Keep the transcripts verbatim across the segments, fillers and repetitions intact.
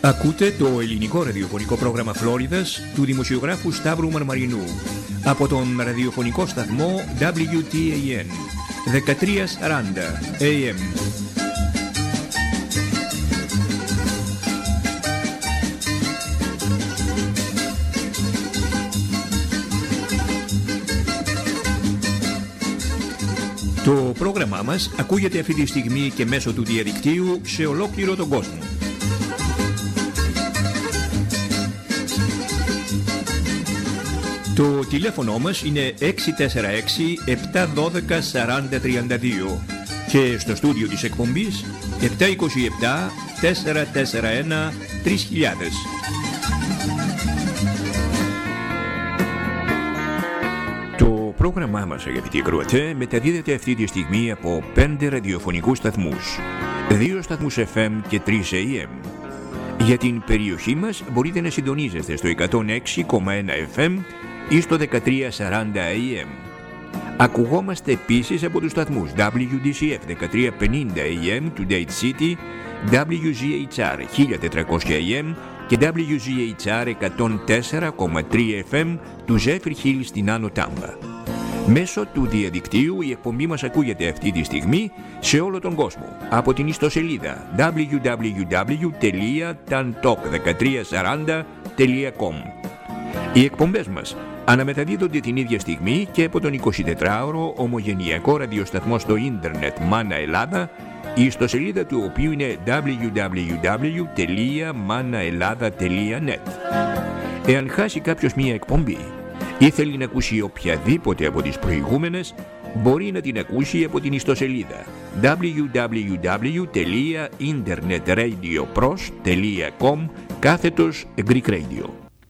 Ακούτε το ελληνικό ραδιοφωνικό πρόγραμμα Φλόριδας του δημοσιογράφου Σταύρου Μαρμαρινού από τον ραδιοφωνικό σταθμό ντάμπλιου τι έι εν δεκατριακόσια σαράντα έι εμ. Το πρόγραμμά μας ακούγεται αυτή τη στιγμή και μέσω του διαδικτύου σε ολόκληρο τον κόσμο. Το τηλέφωνο μας είναι έξι τέσσερα έξι επτά ένα δύο σαράντα τριάντα δύο και στο στούντιο της εκπομπής επτά δύο επτά τέσσερα τέσσερα ένα τρεις χιλιάδες. Το πρόγραμμά μας, αγαπητοί ακροατές, μεταδίδεται αυτή τη στιγμή από πέντε ραδιοφωνικούς σταθμούς, δύο σταθμούς εφ εμ και τρεις έι εμ. Για την περιοχή μας μπορείτε να συντονίζεστε στο εκατόν έξι κόμμα ένα εφ εμ ή στο δεκατριακόσια σαράντα έι εμ. Ακουγόμαστε επίσης από τους σταθμούς ντάμπλιου ντι σι εφ δεκατριακόσια πενήντα έι εμ του Date City, ντάμπλιου ζι έιτς αρ χίλια τετρακόσια έι εμ και ντάμπλιου ζι έιτς αρ εκατόν τέσσερα κόμμα τρία εφ εμ του Zephyr Hill στην Άνω Τάμπα. Μέσω του διαδικτύου η εκπομπή μας ακούγεται αυτή τη στιγμή σε όλο τον κόσμο από την ιστοσελίδα ντάμπλιου ντάμπλιου ντάμπλιου τελεία ταντοκ δεκατριακόσια σαράντα τελεία κομ. Οι εκπομπές μας αναμεταδίδονται την ίδια στιγμή και από τον εικοσιτετράωρο ομογενειακό ραδιοσταθμό στο ίντερνετ Μάνα Ελλάδα, η ιστοσελίδα του οποίου είναι ντάμπλιου ντάμπλιου ντάμπλιου τελεία μάνα Ελλάδα τελεία νετ. Εάν χάσει κάποιος μία εκπομπή ή θέλει να ακούσει οποιαδήποτε από τις προηγούμενες, μπορεί να την ακούσει από την ιστοσελίδα ντάμπλιου ντάμπλιου ντάμπλιου τελεία ιντερνετρadiopros τελεία κομ κάθετος Greek Radio.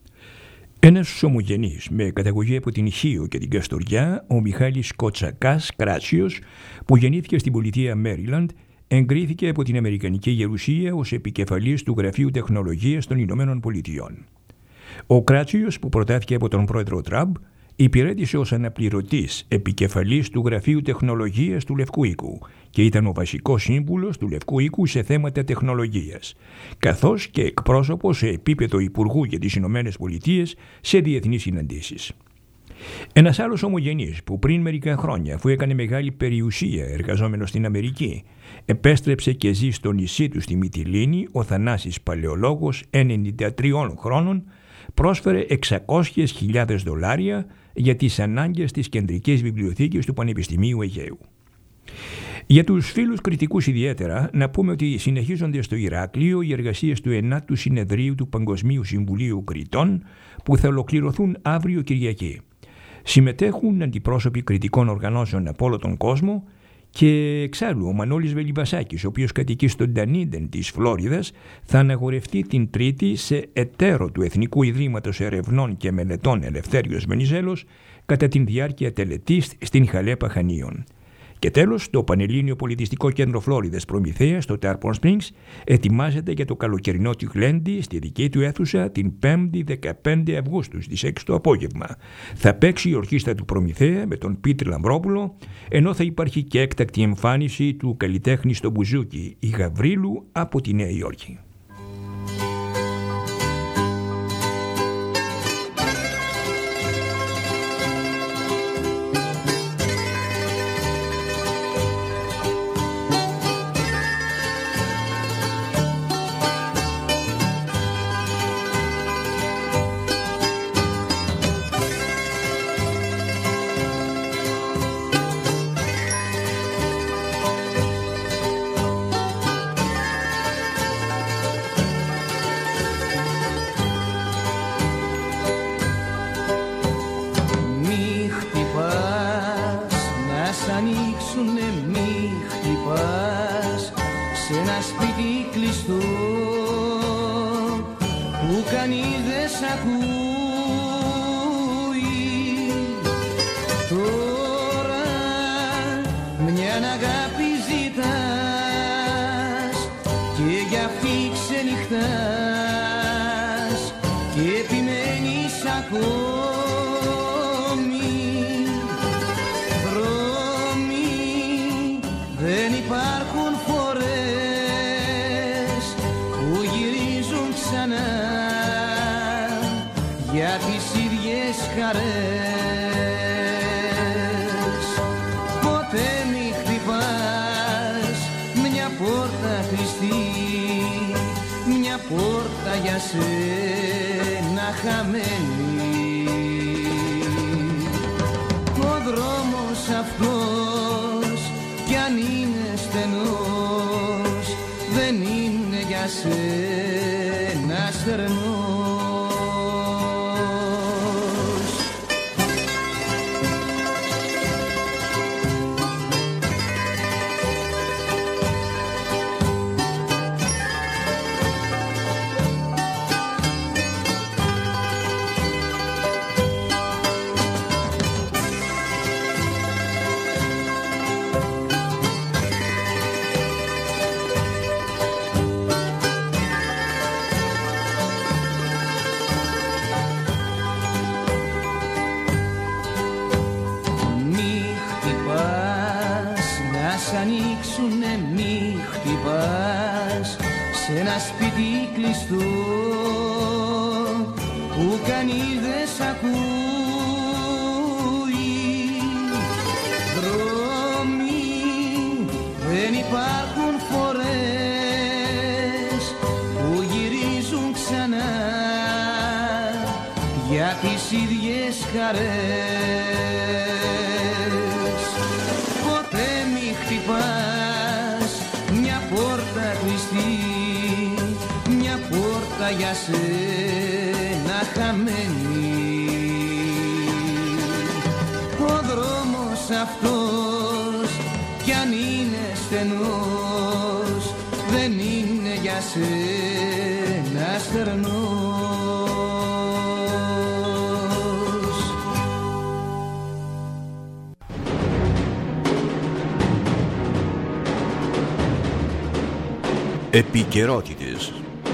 Ένας ομογενής με καταγωγή από την Χίο και την Καστοριά, ο Μιχάλης Κοτσακάς Κράτσιος, που γεννήθηκε στην πολιτεία Μέριλαντ, εγκρίθηκε από την Αμερικανική Γερουσία ως επικεφαλής του Γραφείου Τεχνολογίας των Ηνωμένων Πολιτειών. Ο Κράτσιος, που προτάθηκε από τον πρόεδρο Τραμπ, υπηρέτησε ως αναπληρωτής επικεφαλής του Γραφείου Τεχνολογίας του Λευκού Οίκου και ήταν ο βασικός σύμβουλος του Λευκού Οίκου σε θέματα τεχνολογίας, καθώς και εκπρόσωπος σε επίπεδο Υπουργού για τις Ηνωμένες Πολιτείες σε διεθνείς συναντήσεις. Ένας άλλος ομογενής που πριν μερικά χρόνια, αφού έκανε μεγάλη περιουσία εργαζόμενος στην Αμερική, επέστρεψε και ζει στο νησί του στη Μυτιλήνη, ο Θανάσης Παλαιολόγος, ενενήντα τριών χρόνων, πρόσφερε εξακόσιες χιλιάδες δολάρια για τις ανάγκες της κεντρικής βιβλιοθήκης του Πανεπιστημίου Αιγαίου. Για τους φίλους κριτικούς ιδιαίτερα, να πούμε ότι συνεχίζονται στο Ηράκλειο οι εργασίες του ενάτου συνεδρίου του Παγκοσμίου Συμβουλίου Κριτών, που θα ολοκληρωθούν αύριο Κυριακή. Συμμετέχουν αντιπρόσωποι κριτικών οργανώσεων από όλο τον κόσμο και εξάλλου ο Μανώλης Βελιβασάκης, ο οποίος κατοικεί στο Ντανίντεν της Φλόριδας, θα αναγορευτεί την Τρίτη σε εταίρο του Εθνικού Ιδρύματος Ερευνών και Μελετών Ελευθέριος Βενιζέλος κατά την διάρκεια τελετής στην Χαλέπα Χανίων. Και τέλος, το Πανελλήνιο Πολιτιστικό Κέντρο Φλόριδας Προμηθέα στο Tarpon Springs ετοιμάζεται για το καλοκαιρινό του γλέντι στη δική του αίθουσα την πέμπτη δεκαπέντε Αυγούστου στις έξι το απόγευμα. Θα παίξει η ορχήστρα του Προμηθέα με τον Πίτρη Λαμπρόπουλο, ενώ θα υπάρχει και έκτακτη εμφάνιση του καλλιτέχνη στο μπουζούκι η Γαβρίλου από τη Νέα Υόρκη. Δεν υπάρχουν φορές που γυρίζουν ξανά. για τις ίδιες χαρές. Ποτέ μη χτυπάς μια πόρτα κλειστή, μια πόρτα για σένα χαμένη. Ο δρόμος αυτός κι αν είναι στενός, δεν είναι για σένα στερνός. Ανοίξουνε, μη χτυπάς σε ένα σπίτι κλειστό που κανείς δεν σ' ακούει. Δρόμοι δεν υπάρχουν φορές που γυρίζουν ξανά για τις ίδιες χαρές. Ποτέ μη χτυπάς μια πόρτα κλειστή, μια πόρτα για σένα χαμένη. Ο δρόμος αυτός κι αν είναι στενός, δεν είναι για σένα στερνός. Επικαιρότητες.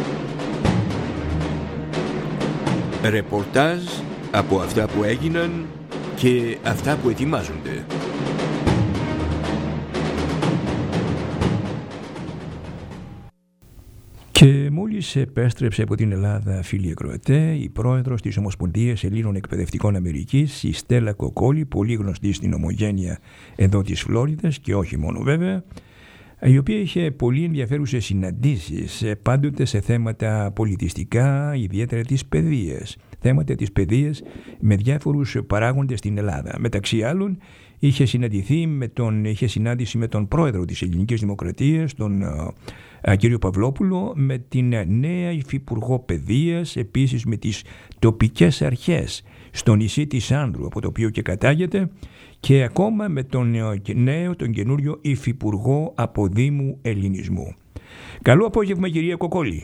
Ρεπορτάζ από αυτά που έγιναν και αυτά που ετοιμάζονται. Και μόλις επέστρεψε από την Ελλάδα, φίλοι ακροατέ, η πρόεδρος της Ομοσπονδίας Ελλήνων Εκπαιδευτικών Αμερικής, η Στέλλα Κοκόλη, πολύ γνωστή στην Ομογένεια εδώ της Φλόριδας και όχι μόνο βέβαια, η οποία είχε πολύ ενδιαφέρουσες συναντήσεις πάντοτε σε θέματα πολιτιστικά, ιδιαίτερα της παιδείας. Θέματα της παιδείας με διάφορους παράγοντες στην Ελλάδα. Μεταξύ άλλων, είχε, συναντηθεί με τον, είχε συνάντηση με τον πρόεδρο της Ελληνικής Δημοκρατίας, τον α, α, κύριο Παυλόπουλο, με την νέα υφυπουργό παιδείας, επίσης με τις τοπικές αρχές στο νησί της Άνδρου, από το οποίο και κατάγεται, και ακόμα με τον νέο, τον καινούριο υφυπουργό αποδήμου ελληνισμού. Καλό απόγευμα, κυρία Κοκόλη.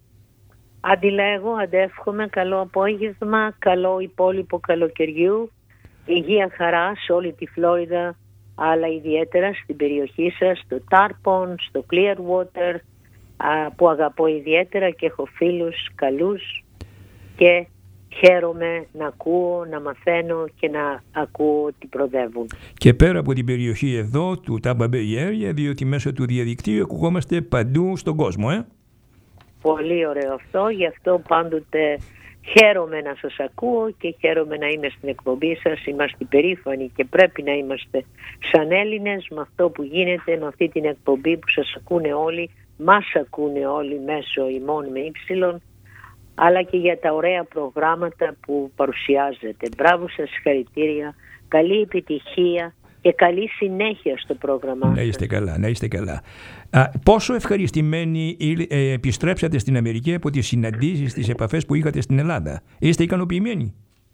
Αντιλέγω, αντεύχομαι, καλό απόγευμα, καλό υπόλοιπο καλοκαιριού, υγεία, χαρά σε όλη τη Φλόριδα, αλλά ιδιαίτερα στην περιοχή σας, στο Τάρπον, στο Clearwater, που αγαπώ ιδιαίτερα και έχω φίλους καλούς και χαίρομαι να ακούω, να μαθαίνω και να ακούω ότι προδεύουν. Και πέρα από την περιοχή εδώ του Tampa Bay Area, διότι μέσω του διαδικτύου ακουγόμαστε παντού στον κόσμο, ε? Πολύ ωραίο αυτό, γι' αυτό πάντοτε χαίρομαι να σας ακούω και χαίρομαι να είμαι στην εκπομπή σας. Είμαστε περήφανοι και πρέπει να είμαστε σαν Έλληνες με αυτό που γίνεται, με αυτή την εκπομπή που σας ακούνε όλοι, μας ακούνε όλοι μέσω ημών με ύψιλον, αλλά και για τα ωραία προγράμματα που παρουσιάζετε. Μπράβο σας, συγχαρητήρια, καλή επιτυχία και καλή συνέχεια στο πρόγραμμα. Να είστε καλά, να είστε καλά. Α, πόσο ευχαριστημένοι ε, επιστρέψατε στην Αμερική από τις συναντήσεις, τις επαφές που είχατε στην Ελλάδα? Είστε ικανοποιημένοι?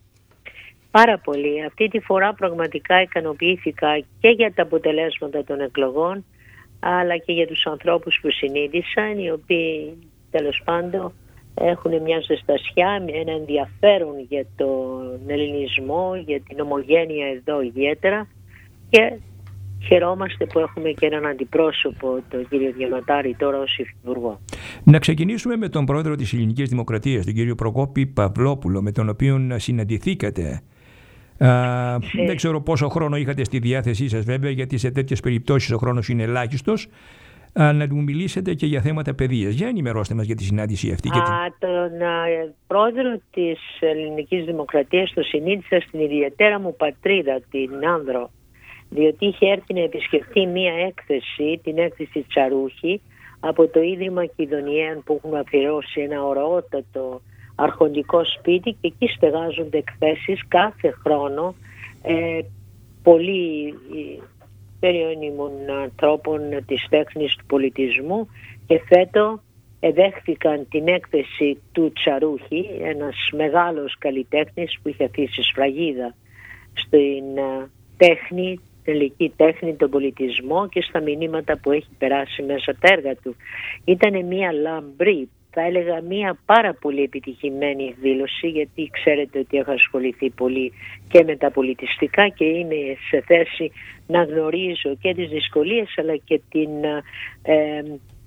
Πάρα πολύ. Αυτή τη φορά πραγματικά ικανοποιήθηκα και για τα αποτελέσματα των εκλογών, αλλά και για τους ανθρώπους που συνείδησαν, οι οποίοι τέλος πάντων έχουν μια ζεστασιά, ένα ενδιαφέρον για τον ελληνισμό, για την ομογένεια εδώ ιδιαίτερα, και χαιρόμαστε που έχουμε και έναν αντιπρόσωπο, τον κύριο Διαματάρη, τώρα ως υφυπουργό. Να ξεκινήσουμε με τον πρόεδρο της Ελληνικής Δημοκρατίας, τον κύριο Προκόπη Παυλόπουλο, με τον οποίο συναντηθήκατε. Α, ε... Δεν ξέρω πόσο χρόνο είχατε στη διάθεσή σας βέβαια, γιατί σε τέτοιες περιπτώσεις ο χρόνος είναι ελάχιστος. να του μιλήσετε και για θέματα παιδείας. Για ενημερώστε μας για τη συνάντηση αυτή. Α, την... Τον α, πρόεδρο της Ελληνικής Δημοκρατίας το συνείδησα στην ιδιαίτερα μου πατρίδα, την Άνδρο, διότι είχε έρθει να επισκεφτεί μία έκθεση, την έκθεση Τσαρούχη, από το Ίδρυμα Κιδωνιέων που έχουν αφιερώσει ένα ωραιότατο αρχοντικό σπίτι, και εκεί στεγάζονται εκθέσεις κάθε χρόνο ε, πολλοί περιόνιμων ανθρώπων της τέχνης, του πολιτισμού, και φέτο εδέχθηκαν την έκθεση του Τσαρούχη, ένας μεγάλος καλλιτέχνης που είχε αφήσει σφραγίδα στην τέχνη, την ελληνική τέχνη, τον πολιτισμό και στα μηνύματα που έχει περάσει μέσα από τα έργα του. Ήταν μια λαμπρή, θα έλεγα μια πάρα πολύ επιτυχημένη εκδήλωση, γιατί ξέρετε ότι έχω ασχοληθεί πολύ και με τα πολιτιστικά και είμαι σε θέση να γνωρίζω και τις δυσκολίες αλλά και την ε, ε,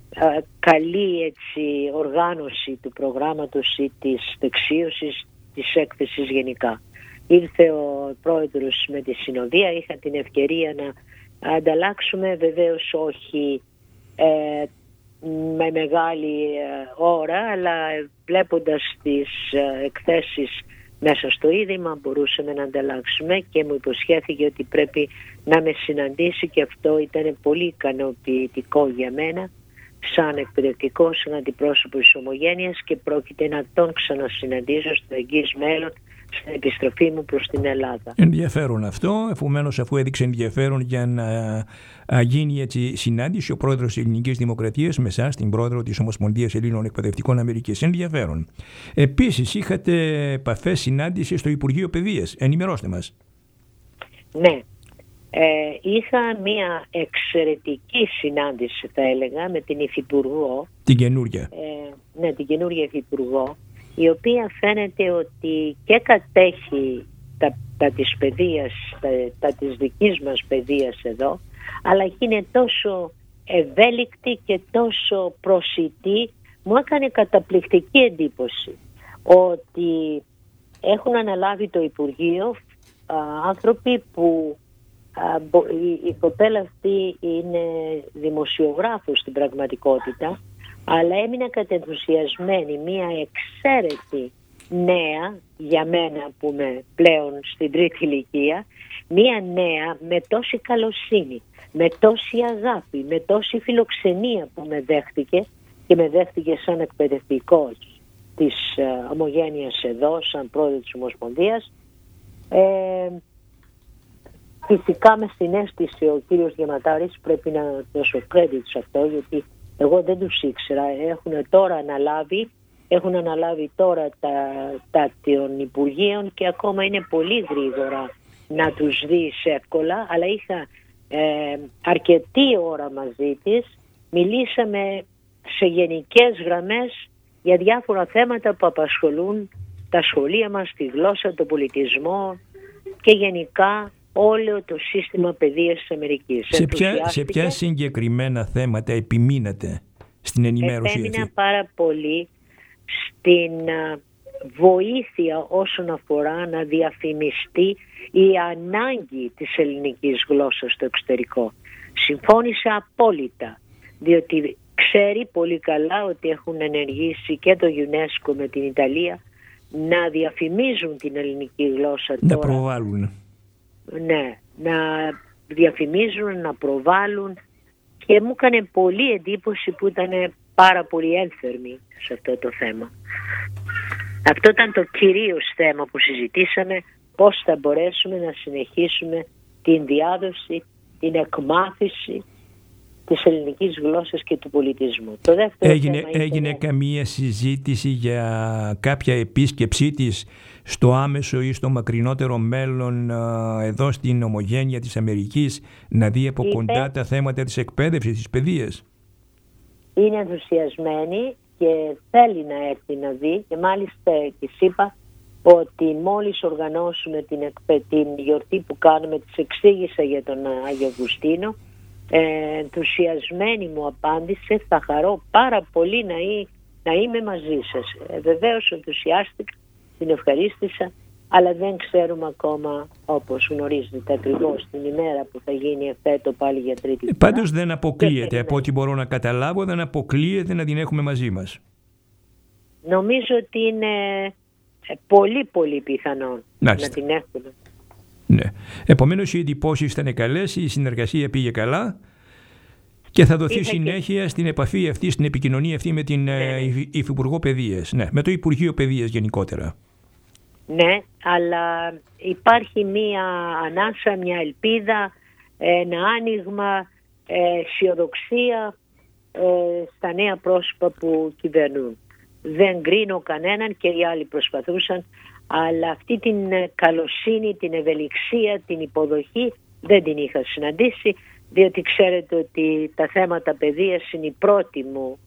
καλή έτσι, οργάνωση του προγράμματος ή της δεξίωσης της έκθεσης γενικά. Ήρθε ο πρόεδρος με τη συνοδεία, είχα την ευκαιρία να ανταλλάξουμε, βεβαίως όχι ε, με μεγάλη ώρα, αλλά βλέποντας τις εκθέσεις μέσα στο Ίδρυμα μπορούσαμε να ανταλλάξουμε, και μου υποσχέθηκε ότι πρέπει να με συναντήσει, και αυτό ήταν πολύ ικανοποιητικό για μένα σαν εκπαιδευτικό, σαν αντιπρόσωπο της Ομογένειας, και πρόκειται να τον ξανασυναντήσω στο εγγύς μέλλον στην επιστροφή μου προς την Ελλάδα. Ενδιαφέρον αυτό, επομένως αφού έδειξε ενδιαφέρον για να γίνει έτσι συνάντηση ο πρόεδρος της Ελληνικής Δημοκρατίας με εσάς, την πρόεδρο της Ομοσπονδίας Ελλήνων Εκπαιδευτικών Αμερικής. Ενδιαφέρον. Επίσης είχατε επαφές, συνάντηση στο Υπουργείο Παιδείας. Ενημερώστε μας. Ναι. Ε, είχα μια εξαιρετική συνάντηση, θα έλεγα, με την Υφυπουργό. Την καινούργια. Ε, ναι, την καινούργια Υφυπουργό, η οποία φαίνεται ότι και κατέχει τα, τα της παιδείας, τα, τα της δικής μας παιδείας εδώ, αλλά και είναι τόσο ευέλικτη και τόσο προσιτή. Μου έκανε καταπληκτική εντύπωση ότι έχουν αναλάβει το Υπουργείο α, άνθρωποι που α, η, η κοπέλα αυτή είναι δημοσιογράφος στην πραγματικότητα, αλλά έμεινα κατενθουσιασμένη, μια εξαίρετη νέα για μένα που είμαι πλέον στην τρίτη ηλικία, μια νέα με τόση καλοσύνη, με τόση αγάπη, με τόση φιλοξενία που με δέχτηκε, και με δέχτηκε σαν εκπαιδευτικός της uh, Ομογένειας εδώ, σαν πρόεδρο της Ομοσπονδίας. Ε, φυσικά με συνέστησε ο κύριος Διαματάρης, πρέπει να δώσω credit σε αυτό, γιατί εγώ δεν τους ήξερα. Έχουν τώρα αναλάβει, έχουν αναλάβει τώρα τα, τα των Υπουργείων, και ακόμα είναι πολύ γρήγορα να τους δεις εύκολα, αλλά είχα ε, αρκετή ώρα μαζί της. Μιλήσαμε σε γενικές γραμμές για διάφορα θέματα που απασχολούν τα σχολεία μας, τη γλώσσα, τον πολιτισμό και γενικά όλο το σύστημα παιδείας της Αμερικής. Σε ποια, σε ποια συγκεκριμένα θέματα επιμείνατε στην ενημέρωση? Επέμεινα αυτή πάρα πολύ στην βοήθεια όσον αφορά να διαφημιστεί η ανάγκη της ελληνικής γλώσσας στο εξωτερικό. Συμφώνησα απόλυτα, διότι ξέρει πολύ καλά ότι έχουν ενεργήσει και το UNESCO με την Ιταλία να διαφημίζουν την ελληνική γλώσσα να τώρα. προβάλλουν. Ναι, να διαφημίζουν, να προβάλλουν, και μου έκανε πολύ εντύπωση που ήταν πάρα πολύ ένθερμοι σε αυτό το θέμα. Αυτό ήταν το κυρίως θέμα που συζητήσαμε, πώς θα μπορέσουμε να συνεχίσουμε την διάδοση, την εκμάθηση της ελληνικής γλώσσας και του πολιτισμού. Το δεύτερο έγινε θέμα έγινε ήταν... καμία συζήτηση για κάποια επίσκεψή της στο άμεσο ή στο μακρινότερο μέλλον εδώ στην Ομογένεια της Αμερικής, να δει από Είπε, κοντά τα θέματα της εκπαίδευσης, της παιδείας? Είναι ενθουσιασμένη και θέλει να έρθει να δει, και μάλιστα της είπα ότι μόλις οργανώσουμε την, την γιορτή που κάνουμε, της εξήγησα για τον Άγιο Αυγουστίνο, ε, ενθουσιασμένη μου απάντησε, θα χαρώ πάρα πολύ να, ή, να είμαι μαζί σας. Ε, βεβαίως ενθουσιάστηκα, την ευχαρίστησα αλλά δεν ξέρουμε ακόμα, όπως γνωρίζετε ακριβώς, την ημέρα που θα γίνει εφέτο πάλι για τρίτη φορά. Πάντως δεν αποκλείεται, από ό,τι μπορώ να καταλάβω, δεν αποκλείεται να την έχουμε μαζί μας. Νομίζω ότι είναι πολύ πολύ πιθανόν Μάλιστα. να την έχουμε. Ναι. Επομένως οι εντυπώσεις ήταν καλές, η συνεργασία πήγε καλά και θα δοθεί Είχα συνέχεια και... στην επαφή αυτή, στην επικοινωνία αυτή με την ναι. Υφυπουργό Παιδείας, ναι, με το Υπουργείο Παιδείας γενικότερα. Ναι, αλλά υπάρχει μία ανάσα, μια ελπίδα, ένα άνοιγμα, αισιοδοξία ε, στα νέα πρόσωπα που κυβερνούν. Δεν κρίνω κανέναν και οι άλλοι προσπαθούσαν, αλλά αυτή την καλοσύνη, την ευελιξία, την υποδοχή δεν την είχα συναντήσει, διότι ξέρετε ότι τα θέματα παιδείας είναι η πρώτη μου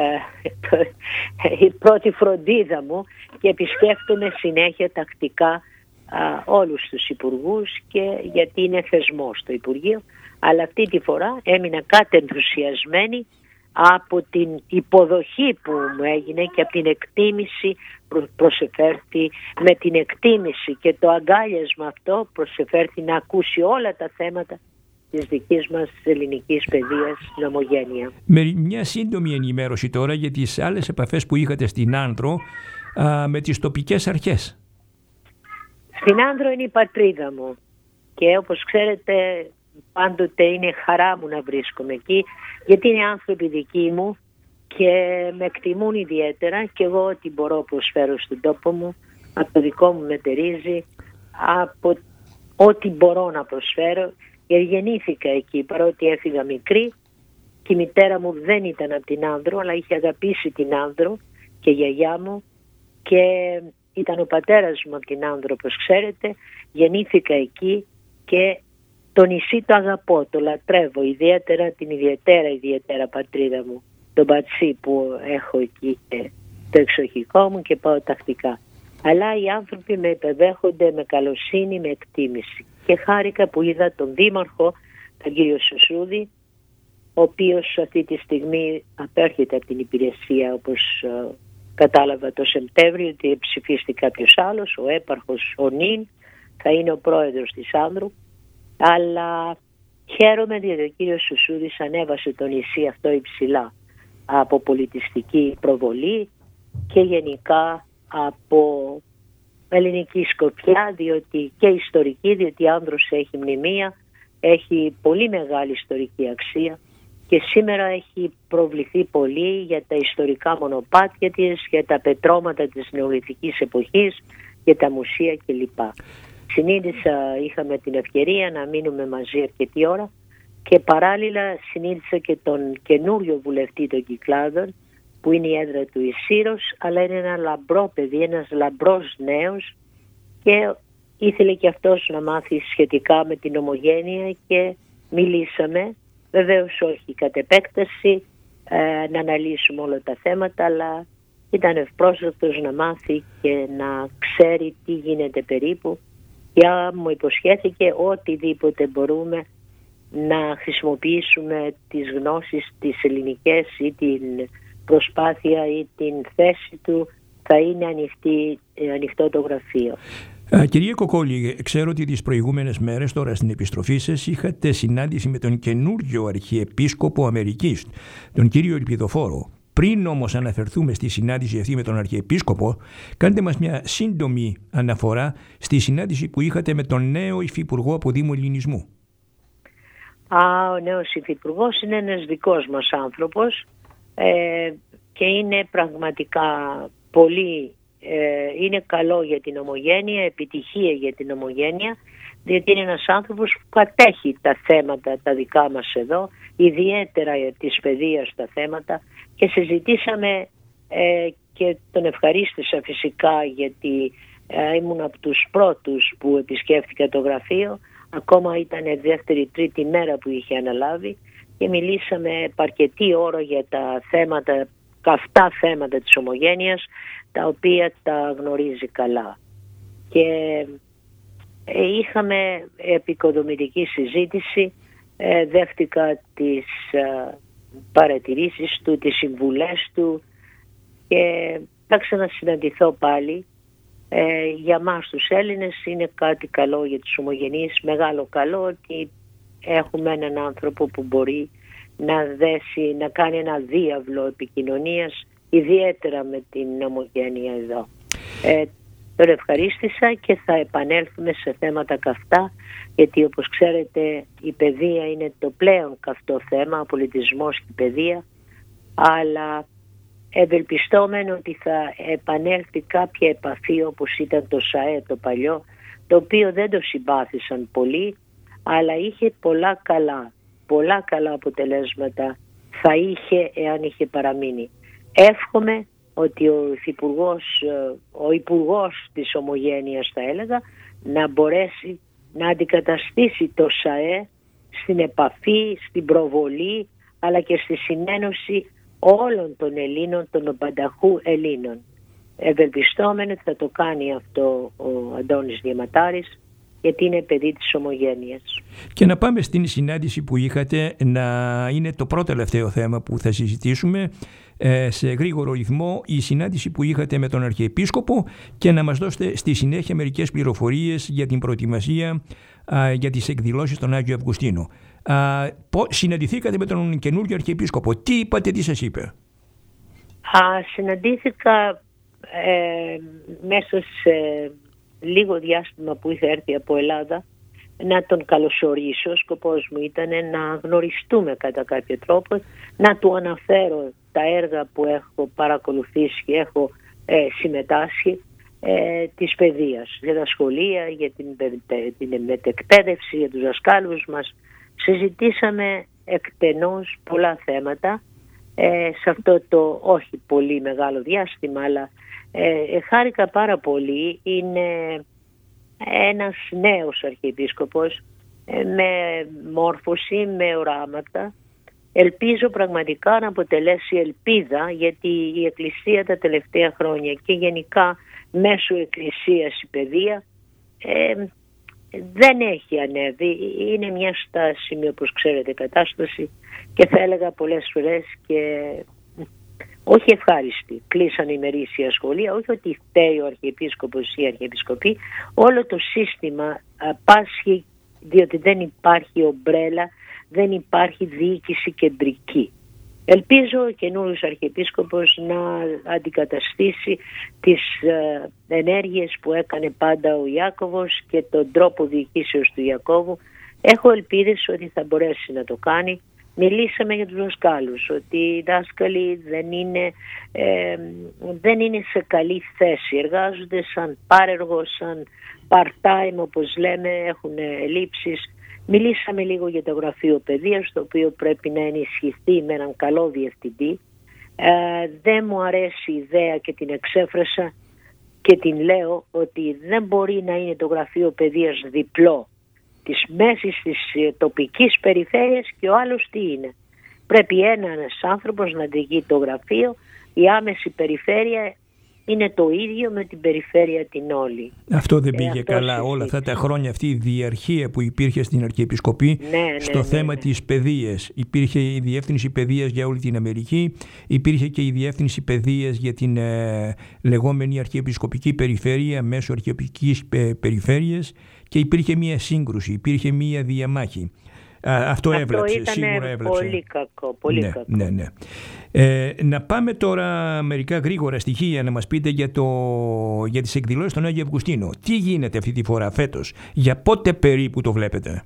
η πρώτη φροντίδα μου και επισκέφτομαι συνέχεια τακτικά α, όλους τους υπουργούς και γιατί είναι θεσμός το Υπουργείο, αλλά αυτή τη φορά έμεινα κάτι ενθουσιασμένη από την υποδοχή που μου έγινε και από την εκτίμηση που προσεφέρθη, με την εκτίμηση και το αγκάλιασμα αυτό προσεφέρθη να ακούσει όλα τα θέματα της δικής μας ελληνικής παιδείας στην Ομογένεια. Με μια σύντομη ενημέρωση τώρα για τις άλλες επαφές που είχατε στην Άνδρο α, με τις τοπικές αρχές. Στην Άνδρο είναι η πατρίδα μου και όπως ξέρετε πάντοτε είναι χαρά μου να βρίσκομαι εκεί, γιατί είναι άνθρωποι δικοί μου και με εκτιμούν ιδιαίτερα και εγώ ό,τι μπορώ προσφέρω στον τόπο μου, από το δικό μου μετερίζει, από ό,τι μπορώ να προσφέρω. Γιατί γεννήθηκα εκεί, παρότι έφυγα μικρή και η μητέρα μου δεν ήταν από την Άνδρο, αλλά είχε αγαπήσει την Άνδρο και η γιαγιά μου και ήταν ο πατέρας μου από την Άνδρο, όπως ξέρετε. Γεννήθηκα εκεί και το νησί το αγαπώ, το λατρεύω, ιδιαίτερα την ιδιαίτερα ιδιαίτερα πατρίδα μου, τον Πατσί που έχω εκεί το εξοχικό μου και πάω τακτικά. Αλλά οι άνθρωποι με επεδέχονται με καλοσύνη, με εκτίμηση. Και χάρηκα που είδα τον Δήμαρχο, τον κύριο Σουσούδη, ο οποίος αυτή τη στιγμή απέρχεται από την υπηρεσία, όπως uh, κατάλαβα το Σεπτέμβριο ότι ψηφίστηκε κάποιος άλλος, ο έπαρχος ο Νίν, θα είναι ο πρόεδρος της Άνδρου. Αλλά χαίρομαι διότι ο κύριος Σουσούδης ανέβασε το νησί αυτό υψηλά από πολιτιστική προβολή και γενικά από ελληνική σκοπιά, διότι και ιστορική, διότι η Άνδρος έχει μνημεία, έχει πολύ μεγάλη ιστορική αξία και σήμερα έχει προβληθεί πολύ για τα ιστορικά μονοπάτια της, για τα πετρώματα της νεολιθικής εποχής, για τα μουσεία κλπ. Συνείδησα, είχαμε την ευκαιρία να μείνουμε μαζί αρκετή ώρα και παράλληλα συνείδησα και τον καινούριο βουλευτή των Κυκλάδων, που είναι η έδρα του Ισύρος, αλλά είναι ένα λαμπρό παιδί, ένας λαμπρός νέος και ήθελε και αυτός να μάθει σχετικά με την Ομογένεια και μιλήσαμε, βεβαίως όχι κατ' επέκταση, ε, να αναλύσουμε όλα τα θέματα, αλλά ήταν ευπρόσδεκτος να μάθει και να ξέρει τι γίνεται περίπου και μου υποσχέθηκε οτιδήποτε μπορούμε να χρησιμοποιήσουμε τις γνώσεις τις ελληνικές ή την προσπάθεια ή την θέση του, θα είναι ανοιχτή, ανοιχτό το γραφείο. Α, κυρία Κοκόλη, ξέρω ότι τις προηγούμενες μέρες τώρα στην επιστροφή σας είχατε συνάντηση με τον καινούριο Αρχιεπίσκοπο Αμερικής, τον κύριο Ελπιδοφόρο. Πριν όμως αναφερθούμε στη συνάντηση αυτή με τον Αρχιεπίσκοπο, κάντε μας μια σύντομη αναφορά στη συνάντηση που είχατε με τον νέο Υφυπουργό από Δήμο Ελληνισμού. Α, ο νέος Υφυπουργός είναι ένας δικός μας άνθρωπος ε, και είναι πραγματικά πολύ, ε, είναι καλό για την Ομογένεια, επιτυχία για την Ομογένεια, διότι είναι ένας άνθρωπος που κατέχει τα θέματα τα δικά μας εδώ, ιδιαίτερα της παιδείας τα θέματα, και συζητήσαμε ε, και τον ευχαρίστησα φυσικά γιατί ε, ήμουν από τους πρώτους που επισκέφθηκα το γραφείο, ακόμα ήταν δεύτερη τρίτη μέρα που είχε αναλάβει και μιλήσαμε αρκετή ώρα για τα θέματα, καυτά θέματα της Ομογένειας, τα οποία τα γνωρίζει καλά. Και ε, είχαμε επικοδομητική συζήτηση, ε, δέχτηκα τις ε, παρατηρήσεις του, τις συμβουλές του και θα ξανασυναντηθώ πάλι Ε, για μας τους Έλληνες είναι κάτι καλό, για τους ομογενείς μεγάλο καλό, ότι έχουμε έναν άνθρωπο που μπορεί να δέσει, να κάνει ένα διάβλο επικοινωνίας, ιδιαίτερα με την ομογένεια εδώ. Ε, τον ευχαρίστησα και θα επανέλθουμε σε θέματα καυτά, γιατί όπως ξέρετε η παιδεία είναι το πλέον καυτό θέμα, ο πολιτισμός και η παιδεία, αλλά ευελπιστόμενο ότι θα επανέλθει κάποια επαφή όπως ήταν το ΣΑΕ το παλιό, το οποίο δεν το συμπάθησαν πολύ, αλλά είχε πολλά καλά, πολλά καλά αποτελέσματα θα είχε εάν είχε παραμείνει. Εύχομαι ότι ο υπουργός, ο υπουργός της ομογένειας θα έλεγα, να μπορέσει να αντικαταστήσει το ΣΑΕ στην επαφή, στην προβολή, αλλά και στη συνένωση όλων των Ελλήνων, των πανταχού Ελλήνων. Ευελπιστόμενο ότι θα το κάνει αυτό ο Αντώνης Διαματάρης, γιατί είναι παιδί της ομογένειας. Και να πάμε στην συνάντηση που είχατε, να είναι το πρώτο τελευταίο θέμα που θα συζητήσουμε ε, σε γρήγορο ρυθμό, η συνάντηση που είχατε με τον Αρχιεπίσκοπο, και να μας δώσετε στη συνέχεια μερικές πληροφορίες για την προετοιμασία α, για τις εκδηλώσεις των Άγιο Αυγουστίνο. Α, συναντηθήκατε με τον καινούργιο Αρχιεπίσκοπο. Τι είπατε, τι σας είπε? Α, συναντήθηκα ε, μέσα σε λίγο διάστημα που είχα έρθει από Ελλάδα να τον καλωσορίσω. Ο σκοπός μου ήταν να γνωριστούμε κατά κάποιο τρόπο, να του αναφέρω τα έργα που έχω παρακολουθήσει και έχω ε, συμμετάσχει ε, της παιδείας, για τα σχολεία, για την, την μετεκπαίδευση, για τους δασκάλους μας. Συζητήσαμε εκτενώς πολλά θέματα ε, σε αυτό το όχι πολύ μεγάλο διάστημα, αλλά ε, χάρηκα πάρα πολύ. Είναι ένας νέος Αρχιεπίσκοπος ε, με μόρφωση, με οράματα. Ελπίζω πραγματικά να αποτελέσει ελπίδα, γιατί η Εκκλησία τα τελευταία χρόνια και γενικά μέσω Εκκλησίας η παιδεία ε, δεν έχει ανέβει. Είναι μια στάσιμη, όπως ξέρετε, κατάσταση, και θα έλεγα πολλές φορές και όχι ευχάριστη. Κλείσαν ημερήσια σχολεία, όχι ότι φταίει ο Αρχιεπίσκοπος ή η Αρχιεπισκοπή. Όλο το σύστημα πάσχει διότι δεν υπάρχει ομπρέλα, δεν υπάρχει διοίκηση κεντρική. Ελπίζω ο καινούριος Αρχιεπίσκοπος να αντικαταστήσει τις ε, ενέργειες που έκανε πάντα ο Ιάκωβος και τον τρόπο διοικήσεως του Ιακώβου. Έχω ελπίδες ότι θα μπορέσει να το κάνει. Μιλήσαμε για τους δασκάλους, ότι οι δάσκαλοι δεν είναι, ε, δεν είναι σε καλή θέση. Εργάζονται σαν πάρεργο, σαν part-time όπως λέμε, έχουν ελλείψεις. Μιλήσαμε λίγο για το γραφείο παιδείας, το οποίο πρέπει να ενισχυθεί με έναν καλό διευθυντή. Ε, δεν μου αρέσει η ιδέα και την εξέφρασα και την λέω, ότι δεν μπορεί να είναι το γραφείο παιδείας διπλό της μέσης της τοπικής περιφέρειας και ο άλλος τι είναι. Πρέπει ένας άνθρωπος να διηγεί το γραφείο, η άμεση περιφέρεια είναι το ίδιο με την περιφέρεια την όλη. Αυτό δεν πήγε ε, αυτό καλά συζήτησε. Όλα αυτά τα χρόνια, αυτή η διαρχία που υπήρχε στην Αρχιεπισκοπή ναι, ναι, στο ναι, θέμα ναι. της παιδείας. Υπήρχε η διεύθυνση παιδείας για όλη την Αμερική, υπήρχε και η διεύθυνση παιδείας για την ε, λεγόμενη Αρχιεπισκοπική περιφέρεια μέσω Αρχιεπισκοπικής ε, περιφέρειας, και υπήρχε μία σύγκρουση, υπήρχε μία διαμάχη. Α, αυτό έβλεψε, σίγουρα έβλεψε. Πολύ κακό, πολύ ναι, κακό. Ναι, ναι. Ε, να πάμε τώρα μερικά γρήγορα στοιχεία να μας πείτε για, το, για τις εκδηλώσεις των Άγιο Αυγουστίνο. Τι γίνεται αυτή τη φορά φέτος, για πότε περίπου το βλέπετε?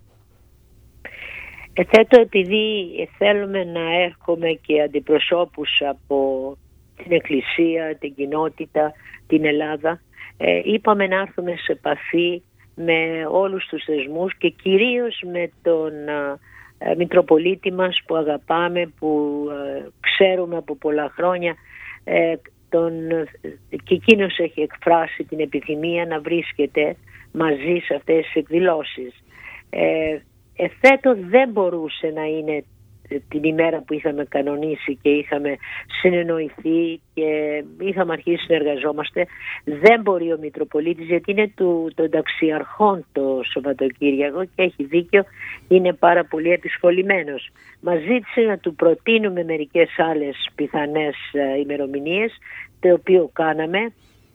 Ε, θέτω επειδή θέλουμε να έρχομαι και αντιπροσώπους από την Εκκλησία, την κοινότητα, την Ελλάδα, ε, είπαμε να έρθουμε σε επαφή με όλους τους θεσμούς και κυρίως με τον ε, Μητροπολίτη μας που αγαπάμε, που ε, ξέρουμε από πολλά χρόνια, ε, τον, και εκείνος έχει εκφράσει την επιθυμία να βρίσκεται μαζί σε αυτές τις εκδηλώσεις. Ε, εφέτος δεν μπορούσε να είναι την ημέρα που είχαμε κανονίσει και είχαμε συνεννοηθεί και είχαμε αρχίσει να εργαζόμαστε. Δεν μπορεί ο Μητροπολίτης, γιατί είναι του, των ταξιαρχών το Σαββατοκύριακο και έχει δίκιο, είναι πάρα πολύ επισχολημένος. Μας ζήτησε να του προτείνουμε μερικές άλλες πιθανές ημερομηνίες, το οποίο κάναμε.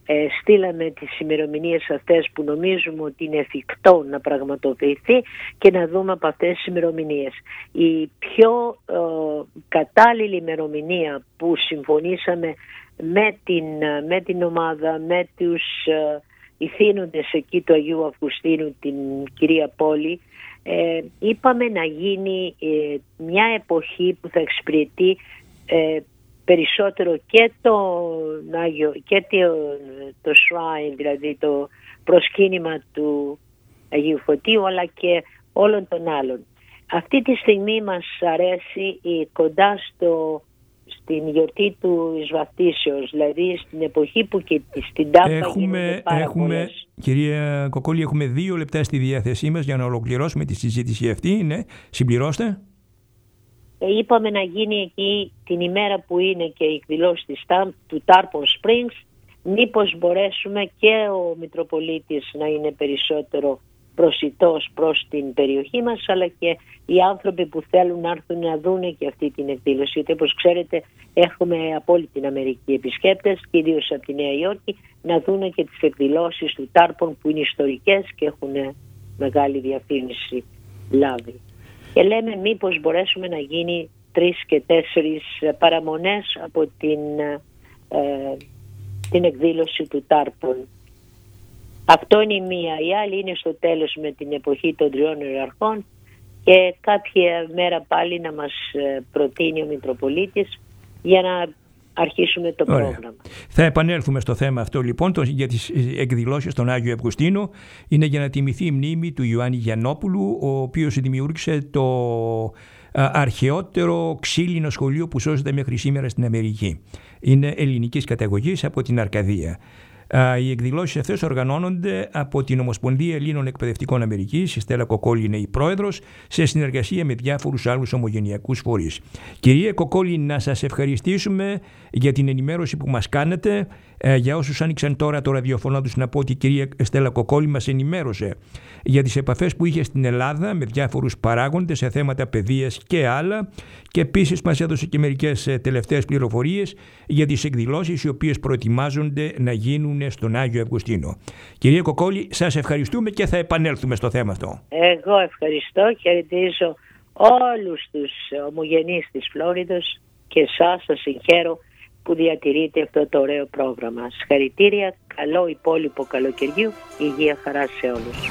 ε, στείλαμε τις ημερομηνίες αυτές που νομίζουμε ότι είναι εφικτό να πραγματοποιηθεί και να δούμε από αυτές τις ημερομηνίες. Η πιο ε, κατάλληλη ημερομηνία που συμφωνήσαμε με την, με την ομάδα, με τους ε, ηθήνοντες εκεί του Αγίου Αυγουστίνου, την κυρία Πόλη, ε, είπαμε να γίνει ε, μια εποχή που θα εξυπηρετεί ε, περισσότερο και το, και το, το shrine, δηλαδή το προσκύνημα του Αγίου Φωτίου, αλλά και όλων των άλλων. Αυτή τη στιγμή μας αρέσει κοντά στο, στην γιορτή του εις βαφτίσεως, δηλαδή στην εποχή που και στην Τάμπα έχουμε, πάρα έχουμε, πολλές. Κυρία Κοκόλη, έχουμε δύο λεπτά στη διάθεσή μας για να ολοκληρώσουμε τη συζήτηση αυτή. Ναι, συμπληρώστε. Είπαμε να γίνει εκεί την ημέρα που είναι και η εκδηλώση του Tarpon Springs, μήπως μπορέσουμε και ο Μητροπολίτης να είναι περισσότερο προσιτός προς την περιοχή μας, αλλά και οι άνθρωποι που θέλουν να έρθουν να δούνε και αυτή την εκδήλωση. Γιατί όπως ξέρετε έχουμε από όλη την Αμερική επισκέπτες, κυρίως από τη Νέα Υόρκη, να δούνε και τις εκδηλώσεις του Tarpon που είναι ιστορικές και έχουν μεγάλη διαφήμιση λάβει. Και λέμε μήπως μπορέσουμε να γίνει τρεις και τέσσερις παραμονές από την, ε, την εκδήλωση του Tarpon. Αυτό είναι η μία. Η άλλη είναι στο τέλος με την εποχή των τριών ιεραρχών και κάποια μέρα πάλι να μας προτείνει ο Μητροπολίτης για να αρχίσουμε το Ωραία. πρόγραμμα. Θα επανέλθουμε στο θέμα αυτό λοιπόν για τις εκδηλώσεις στον Άγιο Αυγουστίνο. Είναι για να τιμηθεί η μνήμη του Ιωάννη Γιαννόπουλου, ο οποίος δημιούργησε το αρχαιότερο ξύλινο σχολείο που σώζεται μέχρι σήμερα στην Αμερική. Είναι ελληνικής καταγωγής από την Αρκαδία. Οι εκδηλώσεις αυτές οργανώνονται από την Ομοσπονδία Ελλήνων Εκπαιδευτικών Αμερικής, η Στέλλα Κοκόλη είναι η πρόεδρος, σε συνεργασία με διάφορους άλλους ομογενειακούς φορείς. Κυρία Κοκόλη, να σας ευχαριστήσουμε για την ενημέρωση που μας κάνετε. Για όσους άνοιξαν τώρα το ραδιοφωνό τους, να πω ότι η κυρία Στέλλα Κοκόλη μας ενημέρωσε για τις επαφές που είχε στην Ελλάδα με διάφορους παράγοντες σε θέματα παιδείας και άλλα, και επίσης μας έδωσε και μερικές τελευταίες πληροφορίες για τις εκδηλώσεις οι οποίες προετοιμάζονται να γίνουν στον Άγιο Αυγουστίνο. Κυρία Κοκόλη, σας ευχαριστούμε και θα επανέλθουμε στο θέμα αυτό. Εγώ ευχαριστώ, χαιρετίζω όλους τους ομογενείς της Φλόριδος και εσάς σας συγχαίρω που διατηρείτε αυτό το ωραίο πρόγραμμα. Συγχαρητήρια, καλό υπόλοιπο καλοκαιριού, υγεία, χαρά σε όλους.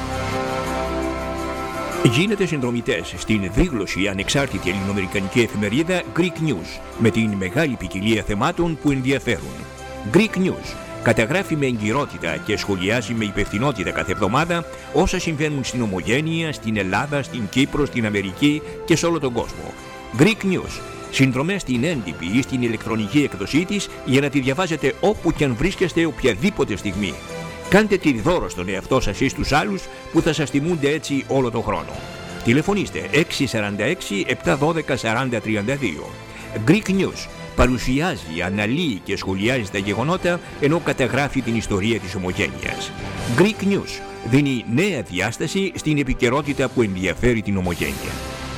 Γίνετε συνδρομητές στην δίγλωση ανεξάρτητη ελληνοαμερικανική εφημερίδα Greek News με την μεγάλη ποικιλία θεμάτων που ενδιαφέρουν. Greek News καταγράφει με εγκυρότητα και σχολιάζει με υπευθυνότητα κάθε εβδομάδα όσα συμβαίνουν στην Ομογένεια, στην Ελλάδα, στην Κύπρο, στην Αμερική και σε όλο τον κόσμο. Greek News. Συνδρομές στην έντυπη ή στην ηλεκτρονική εκδοσή της για να τη διαβάζετε όπου και αν βρίσκεστε οποιαδήποτε στιγμή. Κάντε τη δώρο στον εαυτό σας ή στους άλλους που θα σας τιμούνται έτσι όλο τον χρόνο. Τηλεφωνήστε έξι τέσσερα έξι επτά ένα δύο τέσσερα μηδέν τρία δύο. Greek News παρουσιάζει, αναλύει και σχολιάζει τα γεγονότα ενώ καταγράφει την ιστορία της Ομογένειας. Greek News δίνει νέα διάσταση στην επικαιρότητα που ενδιαφέρει την Ομογένεια.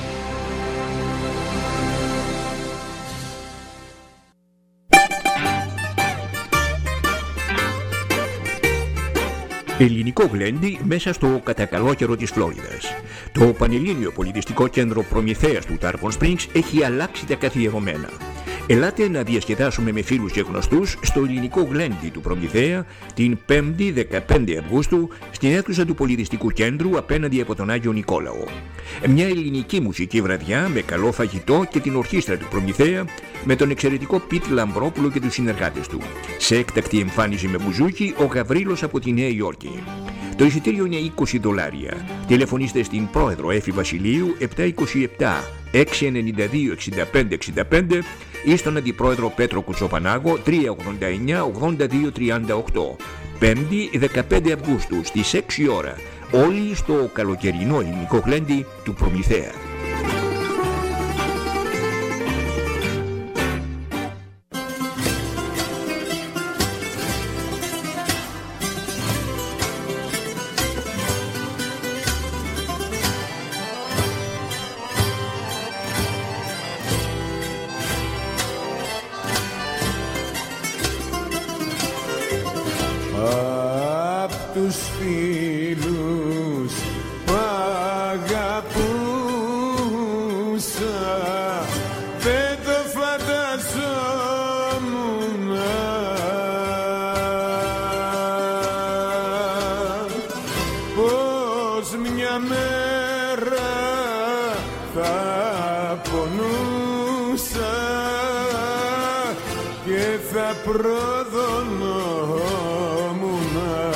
Ελληνικό γλέντι μέσα στο κατακαλόκαιρο της Φλόριδας. Το Πανελλήνιο Πολιτιστικό Κέντρο Προμηθέας του Tarpon Springs έχει αλλάξει τα καθιερωμένα. Ελάτε να διασκεδάσουμε με φίλους και γνωστούς στο ελληνικό γλέντι του Προμηθέα την πέμπτη δεκαπέντε Αυγούστου στην αίθουσα του Πολιτιστικού Κέντρου απέναντι από τον Άγιο Νικόλαο. Μια ελληνική μουσική βραδιά με καλό φαγητό και την ορχήστρα του Προμηθέα με τον εξαιρετικό Πιτ Λαμπρόπουλο και τους συνεργάτες του. Σε έκτακτη εμφάνιση με μπουζούκι ο Γαβρίλος από τη Νέα Υόρκη. Το εισιτήριο είναι είκοσι δολάρια. Τηλεφωνήστε στην πρόεδρο Έφη Βασιλείου επτά είκοσι επτά έξι ενενήντα δύο εξήντα πέντε εξήντα πέντε ή στον αντιπρόεδρο Πέτρο Κουτσοπανάγο τρία ογδόντα εννιά ογδόντα δύο τριάντα οκτώ. πέμπτη δεκαπέντε Αυγούστου στις έξι ώρα. Όλοι στο καλοκαιρινό ελληνικό γλέντι του Προμηθέα. τους φίλους που αγαπούσα, δεν το φανταζόμουν πως μια μέρα θα πονούσα και θα προδωνόμουν.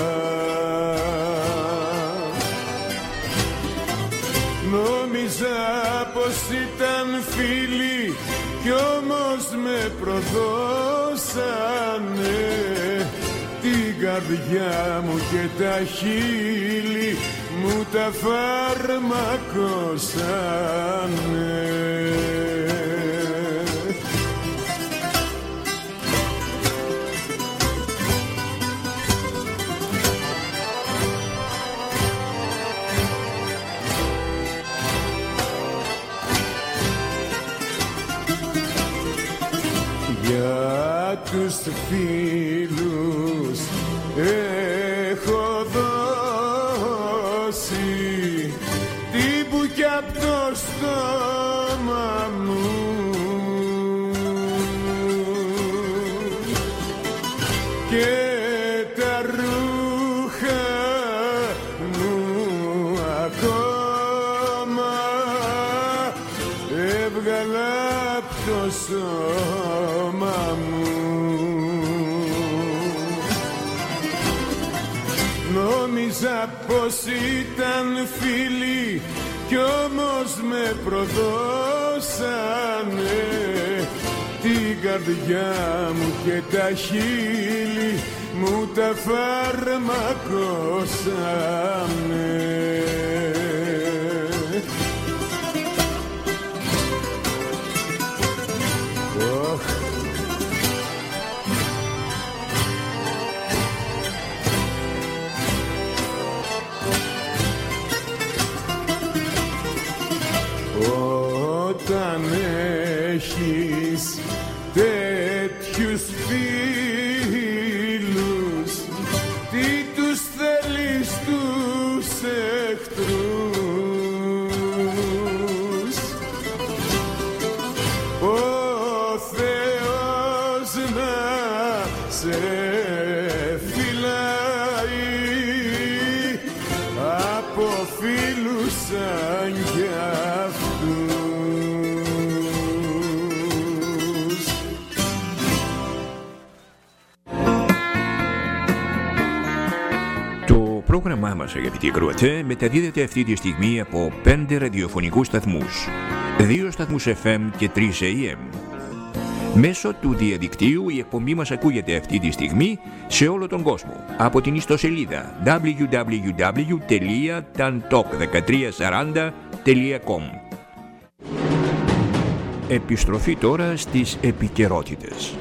Νόμιζα πως ήταν φίλοι κι όμως με προδώσανε την καρδιά μου και τα χείλη μου τα φαρμακώσανε. Για τους φίλους έχω δώσει τύπου κι απ' το στόμα μου, και τα ρούχα μου ακόμα έβγαλα απ' το σώμα μου. Νόμιζα πως ήταν φίλοι κι όμως με προδώσανε την καρδιά μου και τα χείλη μου τα φαρμακώσανε. Όταν έχεις τέτοιους φίλους, τι τους θέλεις τους εχθρούς? Ο Θεός να σε φυλάει από φίλους σαν κι αυτούς. Το πρόγραμμά μας, αγαπητοί ακροατές, μεταδίδεται αυτή τη στιγμή από πέντε ραδιοφωνικούς σταθμούς, δύο σταθμούς εφ εμ και τρεις έι εμ. Μέσω του διαδικτύου η εκπομπή μας ακούγεται αυτή τη στιγμή σε όλο τον κόσμο από την ιστοσελίδα ντάμπλιου ντάμπλιου ντάμπλιου τελεία ταντοκ δεκατρία σαράντα τελεία κομ. Επιστροφή τώρα στις επικαιρότητες.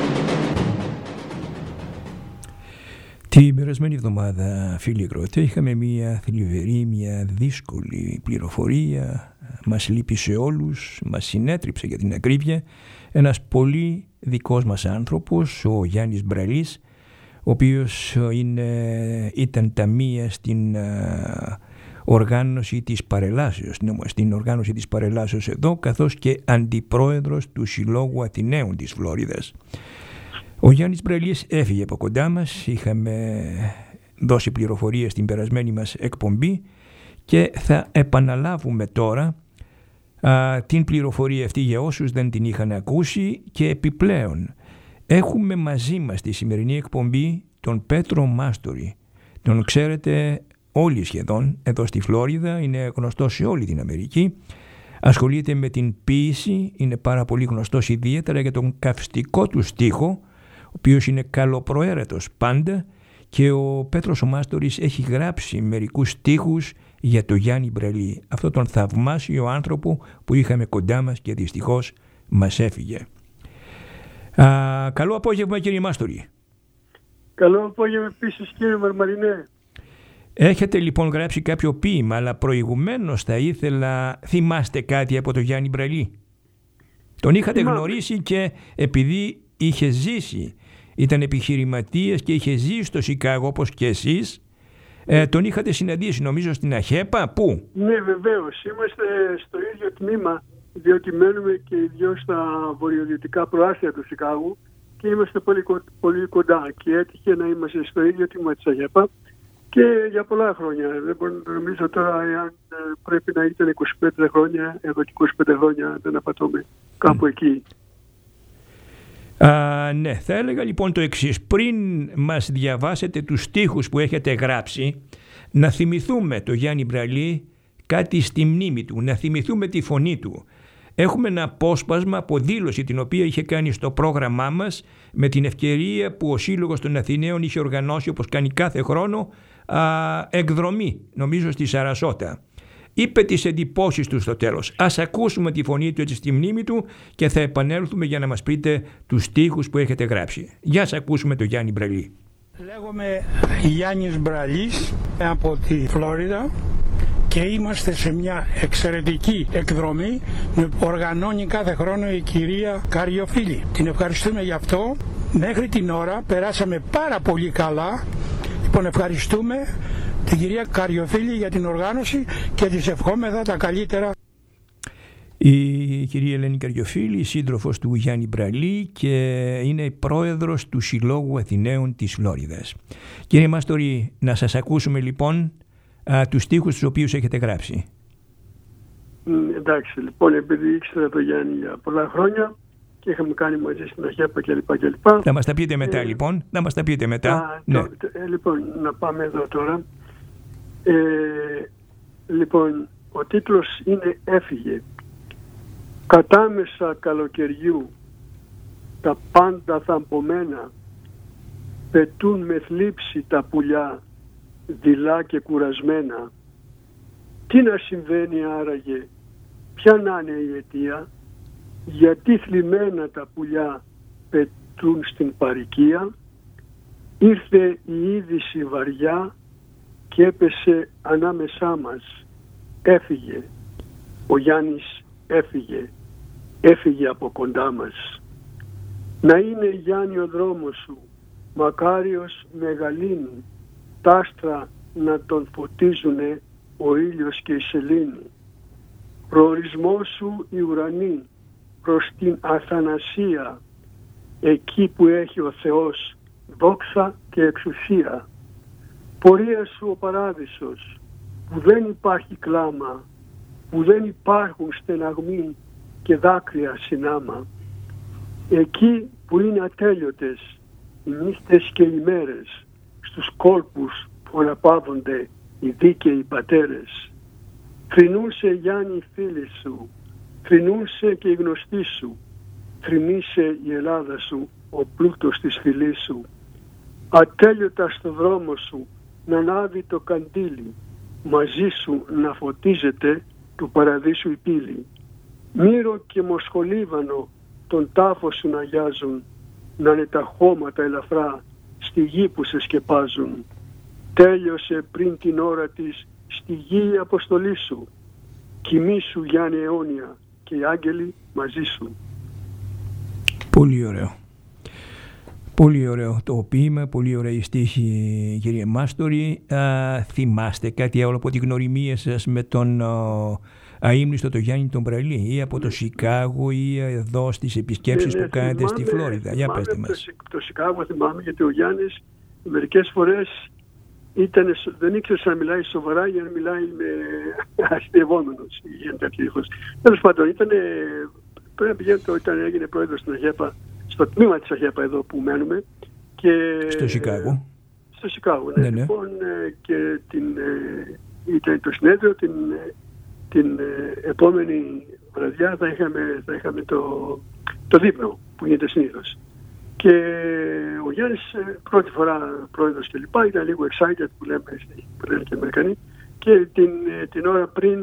Την περασμένη εβδομάδα, φίλοι ακροατές, είχαμε μια θλιβερή, μια δύσκολη πληροφορία. Μας λείπει σε όλους, μας συνέτριψε για την ακρίβεια ένας πολύ δικός μας άνθρωπος, ο Γιάννης Μπραλής, ο οποίος είναι, ήταν ταμεία στην α, οργάνωση της παρελάσεως, στην οργάνωση της παρελάσεως εδώ, καθώς και αντιπρόεδρος του Συλλόγου Αθηναίων της Φλόριδας. Ο Γιάννης Μπραλής έφυγε από κοντά μας, είχαμε δώσει πληροφορίες στην περασμένη μας εκπομπή και θα επαναλάβουμε τώρα α, την πληροφορία αυτή για όσους δεν την είχαν ακούσει, και επιπλέον έχουμε μαζί μας στη σημερινή εκπομπή τον Πέτρο Μάστορη. Τον ξέρετε όλοι σχεδόν εδώ στη Φλόριδα, είναι γνωστός σε όλη την Αμερική. Ασχολείται με την ποίηση, είναι πάρα πολύ γνωστός ιδιαίτερα για τον καυστικό του στίχο, ο οποίος είναι καλοπροαίρετος πάντα, και ο Πέτρος ο Μάστορης έχει γράψει μερικούς στίχους για το Γιάννη Μπραλή, αυτόν τον θαυμάσιο άνθρωπο που είχαμε κοντά μας και δυστυχώς μας έφυγε. Α, καλό απόγευμα, κύριε Μάστορη. Καλό απόγευμα επίσης, κύριε Μαρμαρινέ. Έχετε λοιπόν γράψει κάποιο ποίημα, αλλά προηγουμένως θα ήθελα, θυμάστε κάτι από το Γιάννη Μπραλή? Τον είχατε Θυμάμαι. γνωρίσει, και επειδή είχε ζήσει, ήταν επιχειρηματίας και είχε ζήσει στο Σικάγο όπως και εσείς, Ε, τον είχατε συναντήσει νομίζω στην ΑΧΕΠΑ, πού? Ναι, βεβαίως. Είμαστε στο ίδιο τμήμα, διότι μένουμε και οι δυο στα βορειοδυτικά προάστια του Σικάγου και είμαστε πολύ, πολύ κοντά και έτυχε να είμαστε στο ίδιο τμήμα της ΑΧΕΠΑ και για πολλά χρόνια. Δεν μπορώ να νομίζω τώρα εάν πρέπει να ήταν είκοσι πέντε χρόνια, εδώ και είκοσι πέντε χρόνια δεν απατώμε κάπου mm. εκεί. Α, ναι, θα έλεγα λοιπόν το εξής. Πριν μας διαβάσετε τους στίχους που έχετε γράψει, να θυμηθούμε το Γιάννη Μπραλή κάτι στη μνήμη του, να θυμηθούμε τη φωνή του. Έχουμε ένα απόσπασμα από δήλωση την οποία είχε κάνει στο πρόγραμμά μας με την ευκαιρία που ο Σύλλογος των Αθηναίων είχε οργανώσει, όπως κάνει κάθε χρόνο, α, εκδρομή, νομίζω στη Σαρασότα. Είπε τις εντυπώσεις του στο τέλος. Ας ακούσουμε τη φωνή του έτσι στη μνήμη του και θα επανέλθουμε για να μας πείτε τους στίχους που έχετε γράψει. Για ας ακούσουμε τον Γιάννη Μπραλή. Λέγομαι Γιάννης Μπραλής από τη Φλόριδα και είμαστε σε μια εξαιρετική εκδρομή που οργανώνει κάθε χρόνο η κυρία Καριοφίλη. Την ευχαριστούμε γι' αυτό. Μέχρι την ώρα περάσαμε πάρα πολύ καλά. Λοιπόν, ευχαριστούμε την κυρία Καριοφίλη για την οργάνωση και της ευχόμεθα τα καλύτερα. Η κυρία Ελένη Καριοφίλη, σύντροφος του Γιάννη Μπραλή και είναι πρόεδρος του Συλλόγου Αθηναίων της Φλόριδας. Κύριε Μάστορη, να σας ακούσουμε λοιπόν α, τους στίχους τους οποίους έχετε γράψει. Mm, εντάξει, λοιπόν, επειδή ήξερα το Γιάννη για πολλά χρόνια και είχαμε κάνει μαζί στην ΑΧΕΠΑ κλπ. κλπ. Θα μας τα πείτε μετά ε, λοιπόν, θα μας τα πείτε μετά. Α, ναι. το, ε, λοιπόν, να πάμε εδώ τώρα. Ε, λοιπόν, ο τίτλος είναι «Έφυγε». Κατάμεσα καλοκαιριού τα πάντα θαμπομένα πετούν με θλίψη τα πουλιά δειλά και κουρασμένα. Τι να συμβαίνει άραγε, ποια να είναι η αιτία, γιατί θλιμμένα τα πουλιά πετούν στην παροικία. Ήρθε η είδηση βαριά και έπεσε ανάμεσά μας. Έφυγε, ο Γιάννης έφυγε, έφυγε από κοντά μας. Να είναι, Γιάννη, ο δρόμος σου, μακάριος μεγαλύνει, τ' άστρα να τον φωτίζουνε ο ήλιος και η σελήνη. Προορισμός σου η ουρανή προς την αθανασία, εκεί που έχει ο Θεός δόξα και εξουσία. Πορεία σου ο παράδεισος, που δεν υπάρχει κλάμα, που δεν υπάρχουν στεναγμοί και δάκρυα συνάμα. Εκεί που είναι ατέλειωτες οι νύχτες και οι μέρες, στους κόλπους που αναπαύονται οι δίκαιοι πατέρες. Θρηνούσε, Γιάννη, οι φίλοι σου, θρηνούσε και οι γνωστοί σου, θρηνήσε η Ελλάδα σου, ο πλούτος της φυλής σου. Ατέλειωτα στο δρόμο σου να ανάβει το καντήλι, μαζί σου να φωτίζεται του παραδείσου η πύλη. Μύρο και μοσχολίβανο τον τάφο σου να γιάζουν, να είναι τα χώματα ελαφρά στη γη που σε σκεπάζουν. Τέλειωσε πριν την ώρα της στη γη η αποστολή σου. Κοιμήσου, Γιάννη, αιώνια, και οι άγγελοι μαζί σου. Πολύ ωραίο. Πολύ ωραίο το ποίημα, πολύ ωραία η στίχη, κύριε Μάστορη. Α, θυμάστε κάτι άλλο από τη γνωριμία σας με τον α, αείμνηστο τον Γιάννη τον Μπραλή, ή από το Σικάγο ή εδώ στις επισκέψεις ναι, ναι, που κάνετε θυμάμαι, στη Φλόριδα? Για πέστε μας. Το, το Σικάγο θυμάμαι, γιατί ο Γιάννης μερικές φορές ήταν, δεν ήξερε να μιλάει σοβαρά για να μιλάει με αστειευόμενος. Τέλος πάντων, ήταν, πρέπει να πηγαίνετε όταν έγινε πρόεδρος στην ΑΧΕΠΑ, στο τμήμα της ΑΧΕΠΑ εδώ που μένουμε. Και, στο Σικάγο. Στο Σικάγο, ναι. ναι, ναι. Λοιπόν, και την, ήταν το συνέδριο, την, την επόμενη βραδιά θα είχαμε, θα είχαμε το, το δείπνο που γίνεται συνήθως. Και ο Γιάννης πρώτη φορά πρόεδρος και λοιπά, ήταν λίγο excited που λέμε, που λένε και οι Αμερικανοί, και την, την ώρα πριν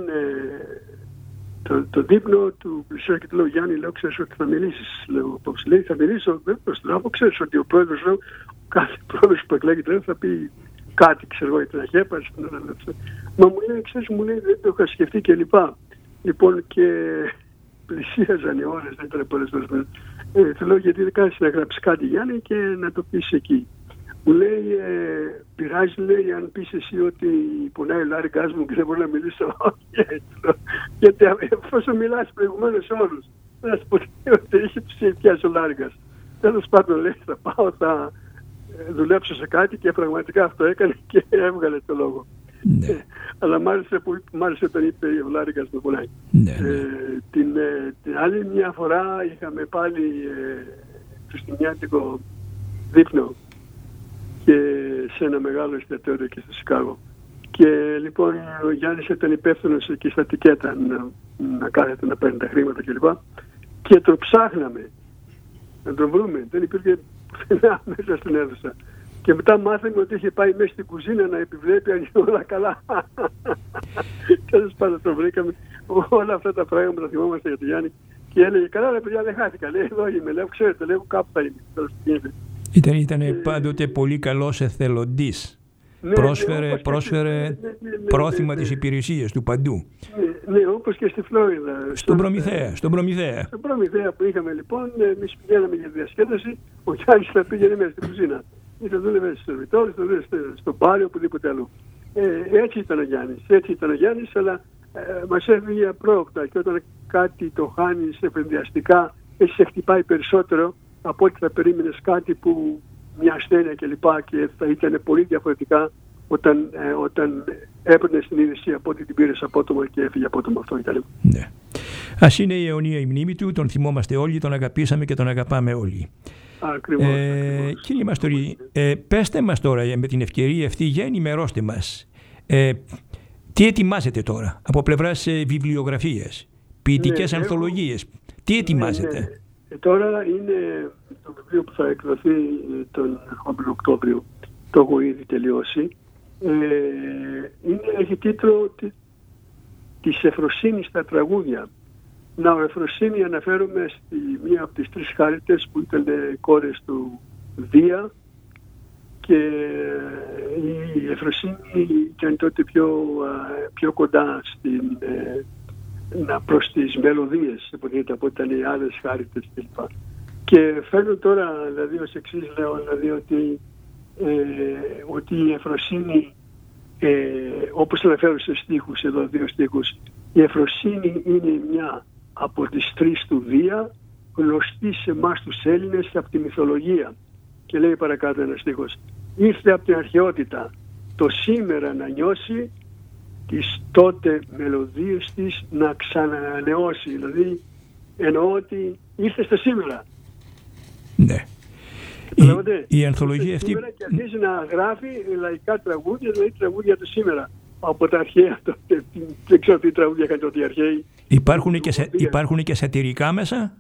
το, το δείπνο του πλησιάζει και του λέω, Γιάννη, λέω, ξέρεις ότι θα μιλήσεις? Λέω, πώς λέει, θα μιλήσω, πώς το λέω, ξέρεις ότι ο πρόεδρος, λέω, κάθε πρόεδρος που εκλέγεται λέω, θα πει κάτι, ξέρω εγώ, για την ΑΧΕΠΑ. Μα μου λέει, ξέρεις, μου λέει, δεν το είχα σκεφτεί και λοιπά. Λοιπόν, και πλησίαζαν οι ώρες, δεν ήταν πολλές ώρες. Ε, θέλω, γιατί δεν κάνεις να γράψεις κάτι, Γιάννη, και να το πεις εκεί. Μου λέει, ε, πειράζει, λέει, αν πεις εσύ ότι πονάει ο λάρικας μου και δεν μπορώ να μιλήσω. Γιατί εφόσον μιλάς προηγουμένως όλους, δεν θα σου πω ότι είχε τους πιάσει ο λάρικας. Τέλος πάντων, λέει, θα πάω, θα δουλέψω σε κάτι και πραγματικά αυτό έκανε και έβγαλε το λόγο. Ναι. Ε, αλλά μ' άρεσε, που, μ' άρεσε όταν είπε ο λάρικας με πονάει. Ναι, ναι. Ε, την, ε, την άλλη μια φορά είχαμε πάλι ε, χριστουγεννιάτικο δείπνο και σε ένα μεγάλο εστιατόριο και στο Σικάγο. Και λοιπόν ο Γιάννης ήταν υπεύθυνος εκεί στα τικέτα να, να κάθεται να παίρνει τα χρήματα κλπ. Και το ψάχναμε να τον βρούμε. Δεν υπήρχε πουθενά μέσα στην αίθουσα. Και μετά μάθαμε ότι είχε πάει μέσα στην κουζίνα να επιβλέπει αν είναι όλα καλά. Τέλος πάντων το βρήκαμε. Όλα αυτά τα πράγματα τα θυμόμαστε για τον Γιάννη. Και έλεγε, καλά ρε παιδιά, δεν χάθηκα. Λέει, εδώ είμαι. Λέω, ξέρετε, λέω, κάπου θα είμαι. Ήταν, ήταν ε, πάντοτε πολύ καλός εθελοντής. Ναι, πρόσφερε ναι, πρόσφερε ναι, ναι, ναι, πρόθυμα ναι, της ναι. υπηρεσίας του παντού. Ναι, ναι, όπως και στη Φλόριδα. Στον Προμηθέα, στον Προμηθέα. Στον Προμηθέα που είχαμε λοιπόν, εμείς πηγαίναμε για διασκέδαση, ο Γιάννης θα πήγαινε μέσα στην κουζίνα. Ή θα δούλευε στο σερβιτόρι, θα δούλευε στο μπάρι, οπουδήποτε αλλού. Ε, έτσι ήταν ο Γιάννης, έτσι ήταν ο Γιάννης, αλλά ε, μας έφυγε απρόοπτα και όταν κάτι το χάνεις εφενδιαστικά, έτσι σε χτυπάει περισσότερο από ό,τι θα περίμενες κάτι που μια ασθένεια κλπ. Και, και θα ήταν πολύ διαφορετικά όταν, ε, όταν έπαιρνε την είδηση από ότι την πήρες απότομα και έφυγε απότομα. Αυτό ήταν. Ναι. Ας είναι η αιωνία η μνήμη του, τον θυμόμαστε όλοι, τον αγαπήσαμε και τον αγαπάμε όλοι. Ακριβώς, ε, ακριβώς. Κύριε Μαστορή, ε, πέστε μας τώρα με την ευκαιρία αυτή, για ενημερώστε μας. Ε, τι ετοιμάζετε τώρα από πλευράς ε, βιβλιογραφίας, ποιητικές ναι, ανθολογίες, τι ετοιμάζετε? Ναι, ναι. Ε, τώρα είναι το βιβλίο που θα εκδοθεί τον ερχόμενο Οκτώβριο, το έχω ήδη τελειώσει. Ε, είναι, έχει τίτλο τη, «Της Εφροσύνης στα τραγούδια». Να, ο Εφροσύνη αναφέρομαι στη μία από τις τρεις χάριτες που ήταν κόρες του Δία και η Εφροσύνη ήταν τότε πιο, πιο κοντά στην, ε, να, προς τις μελωδίες από ότι ήταν οι άλλες χάριτες κλπ. Και φαίνω τώρα, δηλαδή ως εξής λέω, δηλαδή ότι, ε, ότι η Εφροσύνη, ε, όπως αναφέρω σε στίχους, εδώ δύο στίχους, η Εφροσύνη είναι μια από τις τρεις του Δία, γνωστή σε εμάς τους Έλληνες από τη μυθολογία. Και λέει παρακάτω ένα στίχος, ήρθε από την αρχαιότητα το σήμερα να νιώσει, τις τότε μελωδίες της να ξανανανεώσει. Δηλαδή εννοώ ότι ήρθε στο σήμερα. Ναι. Η, η ανθολογία αυτή... Και αρχίζει να γράφει λαϊκά τραγούδια, δηλαδή τραγούδια του σήμερα. Από τα αρχαία τότε, δεν ξέρω τι τραγούδια έκανε τότε οι αρχαίοι. Υπάρχουν και, σα, υπάρχουν και σατυρικά μέσα?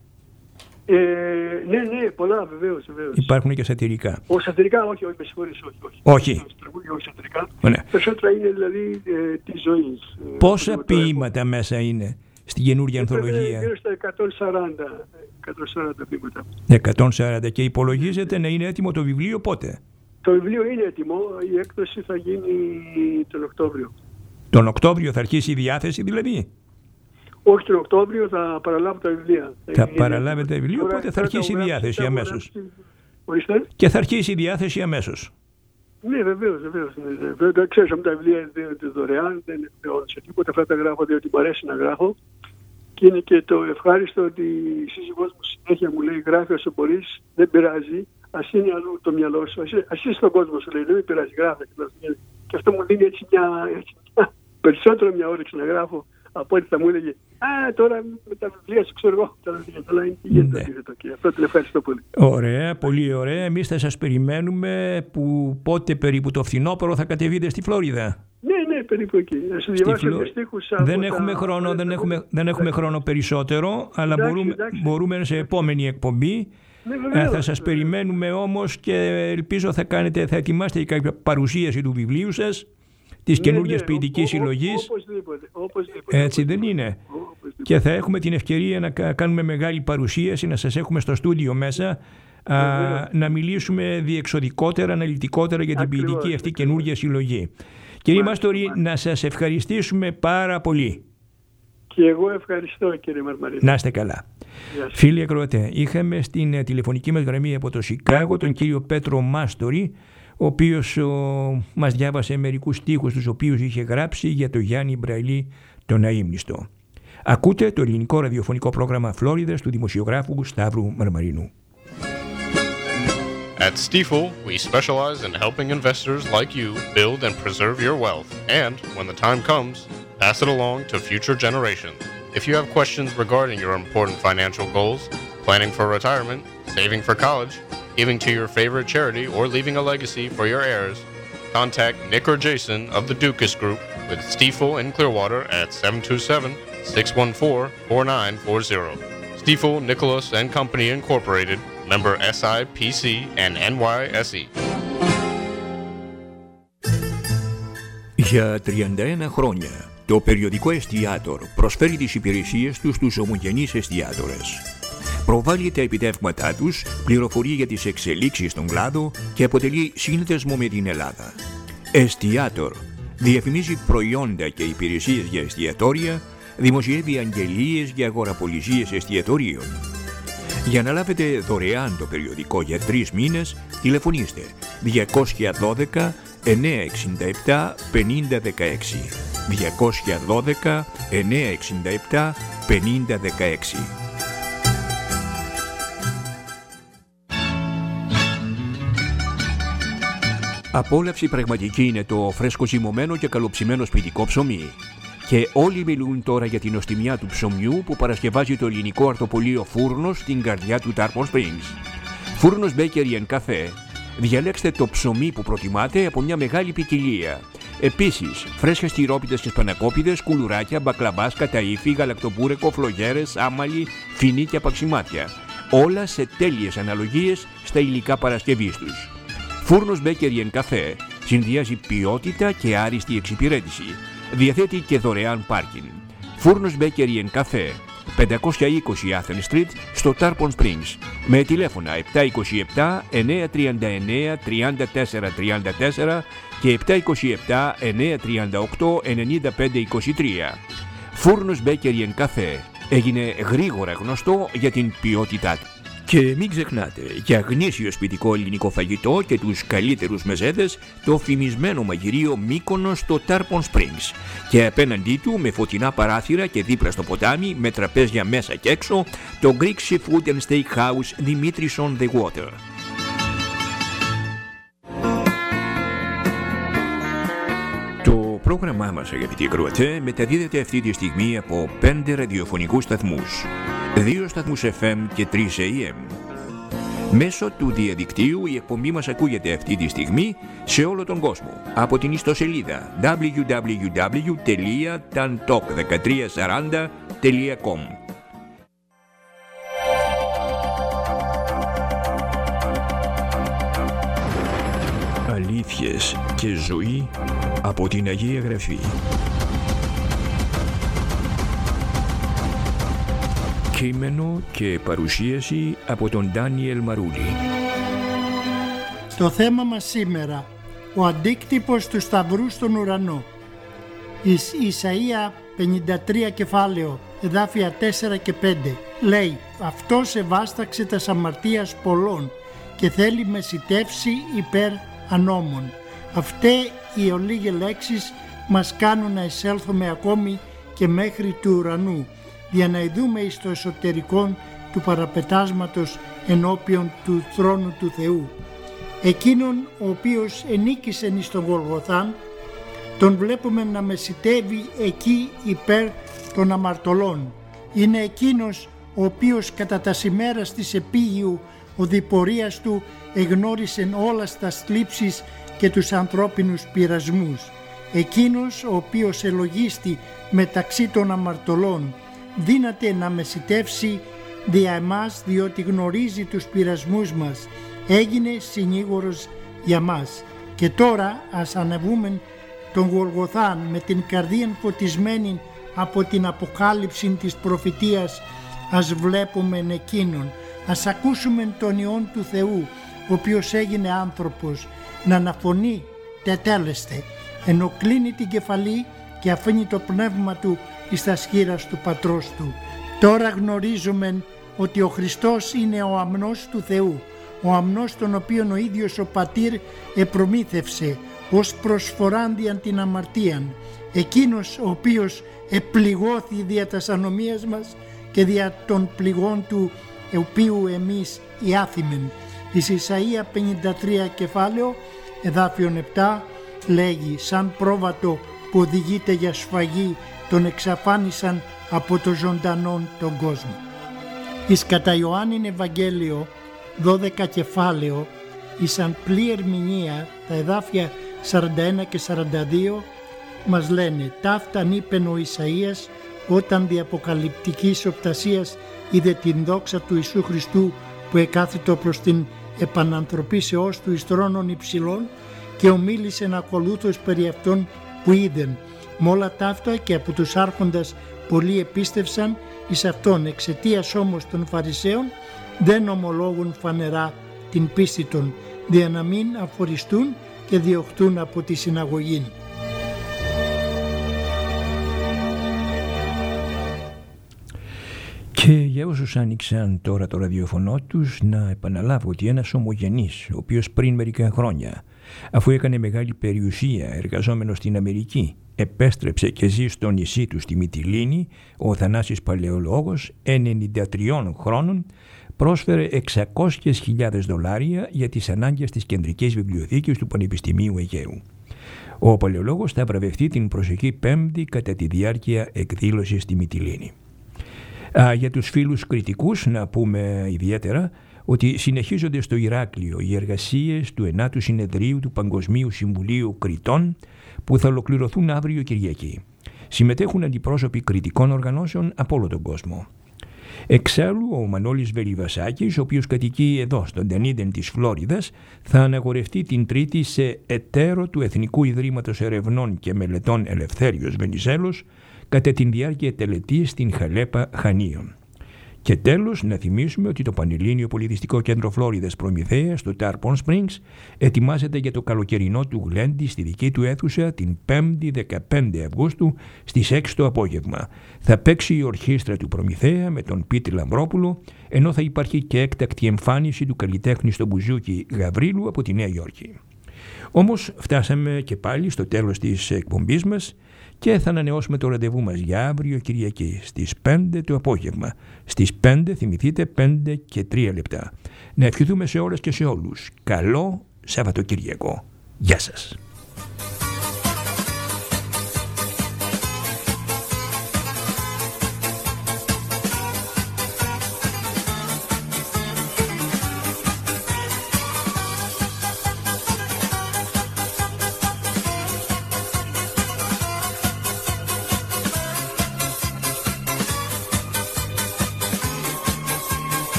Ε, ναι, ναι, πολλά βεβαίως, βεβαίως. Υπάρχουν και σατυρικά. Ο σατυρικά, όχι, όχι, με συγχωρείς, όχι. Όχι. Όχι. Τραγούδια, όχι σατυρικά. Ναι. Περισσότερα είναι δηλαδή ε, της ζωής. Πόσα ποίηματα μέσα είναι στην καινούργια ανθολογία? Γύρω στα εκατόν σαράντα, εκατόν σαράντα ποίηματα. εκατόν σαράντα και υπολογίζεται να είναι έτοιμο το βιβλίο πότε? Το βιβλίο είναι έτοιμο, η έκδοση θα γίνει τον Οκτώβριο. Τον Οκτώβριο θα αρχίσει η διάθεση δηλαδή? Όχι, τον Οκτώβριο θα παραλάβω τα βιβλία. Θα είναι... παραλάβετε τα βιβλία, οπότε θα αρχίσει η διάθεση αμέσως. Ορίστε. Και θα αρχίσει η διάθεση αμέσως. Ναι, βεβαίως, βεβαίως. Δεν ξέρω αν τα βιβλία είναι δωρεάν, δεν είναι σε τίποτα. Αυτά τα γράφω διότι μου αρέσει να γράφω. Και είναι και το ευχάριστο ότι η σύζυγός μου συνέχεια μου λέει γράφει όσο μπορείς, δεν πειράζει. Ας είναι αλλού το μυαλό σου, ας είσαι στον κόσμο σου, λέει, δεν με πειράζει, γράφε. Και αυτό μου δίνει έτσι μια, έτσι μια περισσότερο μια όρεξη να γράφω από ό,τι θα μου έλεγε «Α, τώρα με τα βιβλία σου ξέρω εγώ». Αλλά είναι τι γίνεται αντίθετο και αυτό την ευχαριστώ πολύ. Ωραία, πολύ ωραία. Εμείς θα σας περιμένουμε που πότε περίπου το φθινόπωρο θα κατεβείτε στη Φλόριδα. Ναι, ναι, περίπου εκεί. Να σου διαβάσω δύο στίχους. Δεν έχουμε τα... χρόνο, δεν έχουμε, δεν έχουμε χρόνο περισσότερο, αλλά εντάξει, μπορούμε, εντάξει. μπορούμε σε επόμενη εκπομπή. Ναι, βεβαίως, θα σας βεβαίως. περιμένουμε όμως και ελπίζω θα, κάνετε, θα ετοιμάσετε κάποια παρουσίαση του βιβλίου σας, της ναι, καινούργιας ναι, ποιητικής συλλογής. Οπωσδήποτε, οπωσδήποτε. Έτσι δεν είναι? Οπωσδήποτε. Και θα έχουμε την ευκαιρία να κάνουμε μεγάλη παρουσίαση, να σας έχουμε στο στούντιο μέσα, α, να μιλήσουμε διεξοδικότερα, αναλυτικότερα για την ακριβώς, ποιητική αυτή καινούργια συλλογή. Κύριε Μαστορή, να σας ευχαριστήσουμε πάρα πολύ. Και εγώ ευχαριστώ, κύριε Μαρμαρίδη. Να είστε καλά. Φίλοι ακροατέ, είχαμε στην τηλεφωνική μας γραμμή από το Σικάγο τον κύριο Πέτρο Μάστορη, ο οποίος ο, μας διάβασε μερικούς στίχους τους οποίους είχε γράψει για το Γιάννη Μπραϊλί τον αείμνηστο. Ακούτε το ελληνικό ραδιοφωνικό πρόγραμμα Φλόριδας του δημοσιογράφου Σταύρου Μαρμαρινού. At Stifel, we specialize in helping investors like you build and preserve your wealth, and, when the time comes, pass it along to future generations. If you have questions regarding your important financial goals, planning for retirement, saving for college, giving to your favorite charity, or leaving a legacy for your heirs, contact Nick or Jason of the Dukas Group with Stifel in Clearwater at seven two seven, six one four, four nine four zero. Stifel, Nicholas and Company Incorporated, member S I P C and N Y S E. Για τριάντα ένα χρόνια, το περιοδικό Εστιάτορ προσφέρει τις υπηρεσίες του στους ομογενείς εστιάτορες. Προβάλλει τα επιτεύγματά τους, πληροφορεί για τις εξελίξεις στον κλάδο και αποτελεί σύνδεσμο με την Ελλάδα. Εστιάτορ διαφημίζει προϊόντα και υπηρεσίες για εστιατόρια, δημοσιεύει αγγελίες για αγοραπολισίες εστιατορίων. Για να λάβετε δωρεάν το περιοδικό για τρεις μήνες, τηλεφωνήστε διακόσια δώδεκα εννιακόσια εξήντα επτά πενήντα δεκαέξι. διακόσια δώδεκα εννιακόσια εξήντα επτά πενήντα δεκαέξι. Απόλαυση πραγματική είναι το φρέσκο ζυμωμένο και καλοψημένο σπιτικό ψωμί. Και όλοι μιλούν τώρα για την νοστιμιά του ψωμιού που παρασκευάζει το ελληνικό αρτοπολείο Φούρνος στην καρδιά του Tarpon Springs. Φούρνος Bakery and Cafe. Διαλέξτε το ψωμί που προτιμάτε από μια μεγάλη ποικιλία. Επίσης, φρέσκες τυρόπιτες και σπανακόπιδες, κουλουράκια, μπακλαμπάς, καταΐφι, γαλακτοπούρεκο, φλογέρες, άμαλι, φινί και απαξιμάτια. Όλα σε τέλειες αναλογίες στα υλικά παρασκευής τους. Φούρνος Bakery and Cafe συνδυάζει ποιότητα και άριστη εξυπηρέτηση. Διαθέτει και δωρεάν πάρκινγκ. Φούρνος Bakery and Cafe, πεντακόσια είκοσι Athens Street στο Tarpon Springs, με τηλέφωνα επτά είκοσι επτά εννιακόσια τριάντα εννέα τριάντα τέσσερα τριάντα τέσσερα και επτά είκοσι επτά εννιακόσια τριάντα οκτώ ενενήντα πέντε είκοσι τρία. Φούρνος Bakery and Cafe έγινε γρήγορα γνωστό για την ποιότητά του. Και μην ξεχνάτε, για γνήσιο σπιτικό ελληνικό φαγητό και τους καλύτερους μεζέδες, το φημισμένο μαγειρίο Μύκονος στο Tarpon Springs. Και απέναντί του, με φωτεινά παράθυρα και δίπλα στο ποτάμι, με τραπέζια μέσα και έξω, το Greek Seafood and Steakhouse Dimitris on the Water. Το πρόγραμμά μας, αγαπητοί ακροατές, μεταδίδεται αυτή τη στιγμή από πέντε ραδιοφωνικούς σταθμούς. Δύο σταθμούς εφ εμ και τρεις έι εμ. Μέσω του διαδικτύου η εκπομπή μας ακούγεται αυτή τη στιγμή σε όλο τον κόσμο από την ιστοσελίδα double-u double-u double-u τελεία tantalk δεκατρία σαράντα τελεία com. Αλήθειες και ζωή από την Αγία Γραφή. Κείμενο και παρουσίαση από τον Ντάνιελ Μαρούλη. Το θέμα μας σήμερα, ο αντίκτυπος του Σταυρού στον ουρανό. Εις Ισαΐα πενήντα τρία κεφάλαιο, εδάφια τέσσερα και πέντε, λέει «Αυτός ευάσταξε τας αμαρτίας πολλών και θέλει μεσιτεύσει υπέρ ανώμων». Αυτές οι ολίγες λέξεις μας κάνουν να εισέλθουμε ακόμη και μέχρι του ουρανού, για να ειδούμε εις το εσωτερικό του παραπετάσματος ενώπιον του θρόνου του Θεού. Εκείνον ο οποίος ενίκησε εις τον Γολγοθάν, τον βλέπουμε να μεσιτεύει εκεί υπέρ των αμαρτωλών. Είναι εκείνος ο οποίος κατά τα ημέρας της επίγειου οδηπορίας του εγνώρισε όλας τα θλίψεις και τους ανθρώπινους πειρασμούς. Εκείνος ο οποίος ελογίστη μεταξύ των αμαρτωλών, δύναται να μεσιτεύσει δια εμάς, διότι γνωρίζει τους πειρασμούς μας. Έγινε συνήγορος για μας. Και τώρα ας ανεβούμε τον Γολγοθάν με την καρδία φωτισμένη από την αποκάλυψη της προφητείας. Ας βλέπουμε εκείνον, ας ακούσουμε τον Υιόν του Θεού, ο οποίος έγινε άνθρωπος, να αναφωνεί τετέλεστε, ενώ κλείνει την κεφαλή και αφήνει το πνεύμα του εις τα σχήρας του πατρός του. Τώρα γνωρίζουμε ότι ο Χριστός είναι ο αμνός του Θεού, ο αμνός τον οποίον ο ίδιος ο Πατήρ επρομήθευσε ως προσφοράν διαν την αμαρτίαν, εκείνος ο οποίος επληγώθη δια τας ανομίας μας και δια των πληγών του οποίου εμείς οι άθιμεν. Εις Ισαΐα πενήντα τρία κεφάλαιο εδάφιον επτά λέγει, σαν πρόβατο που οδηγείται για σφαγή τον εξαφάνισαν από το ζωντανόν τον κόσμο. Εις κατά Ιωάννην Ευαγγέλιο δώδεκα κεφάλαιο εις σαν πλή ερμηνεία τα εδάφια σαράντα ένα και σαράντα δύο μας λένε, ταύταν είπεν ο Ισαΐας όταν δι' αποκαλυπτικής οπτασίας είδε την δόξα του Ιησού Χριστού που εκάθιτο προς την επανανθρωπίσεώς του εις θρόνων υψηλών και ομίλησεν ακολούθως περί αυτών που είδεν. Μ' όλα ταύτα και από τους άρχοντας πολλοί επίστευσαν εις αυτόν, εξαιτίας όμως των Φαρισαίων δεν ομολόγουν φανερά την πίστη των, δια να μην αφοριστούν και διωχτούν από τη συναγωγή. Και για όσους άνοιξαν τώρα το ραδιοφωνό τους, να επαναλάβω ότι ένας ομογενής, ο οποίος πριν μερικά χρόνια, αφού έκανε μεγάλη περιουσία εργαζόμενος στην Αμερική, επέστρεψε και ζει στο νησί του στη Μυτιλήνη, ο Θανάσης Παλαιολόγος, ενενήντα τριών χρόνων, πρόσφερε εξακόσιες χιλιάδες δολάρια για τις ανάγκες της κεντρικής βιβλιοθήκης του Πανεπιστημίου Αιγαίου. Ο Παλαιολόγος θα βραβευτεί την προσεχή Πέμπτη κατά τη διάρκεια εκδήλωσης στη Μυτιλήνη. Α, για τους φίλους κριτικούς να πούμε ιδιαίτερα ότι συνεχίζονται στο Ηράκλειο οι εργασίες του ενάτου συνεδρίου του Παγκοσμίου Συμβουλίου Κριτών που θα ολοκληρωθούν αύριο Κυριακή. Συμμετέχουν αντιπρόσωποι κριτικών οργανώσεων από όλο τον κόσμο. Εξάλλου, ο Μανώλης Βελιβασάκης, ο οποίος κατοικεί εδώ στον Τενίδεν της Φλόριδας, θα αναγορευτεί την Τρίτη σε εταίρο του Εθνικού Ιδρύματος Ερευνών και Μελετών Ελευθέριος Βενιζέλος κατά την διάρκεια τελετής στην Χαλέπα Χανίων. Και τέλος, να θυμίσουμε ότι το Πανελλήνιο Πολιτιστικό Κέντρο Φλόριδας Προμηθέα στο Tarpon Springs ετοιμάζεται για το καλοκαιρινό του γλέντι στη δική του αίθουσα την πέμπτη δεκαπέντε Αυγούστου στις έξι το απόγευμα. Θα παίξει η ορχήστρα του Προμηθέα με τον Πίτη Λαμπρόπουλο, ενώ θα υπάρχει και έκτακτη εμφάνιση του καλλιτέχνη στο μπουζούκι Γαβρίλου από τη Νέα Υόρκη. Όμως φτάσαμε και πάλι στο τέλος της εκπομπής μας και θα ανανεώσουμε το ραντεβού μας για αύριο Κυριακή στις πέντε το απόγευμα. Στις πέντε, θυμηθείτε, πέντε και τρία λεπτά. Να ευχηθούμε σε όλες και σε όλους καλό Σαββατοκυριακό. Γεια σας.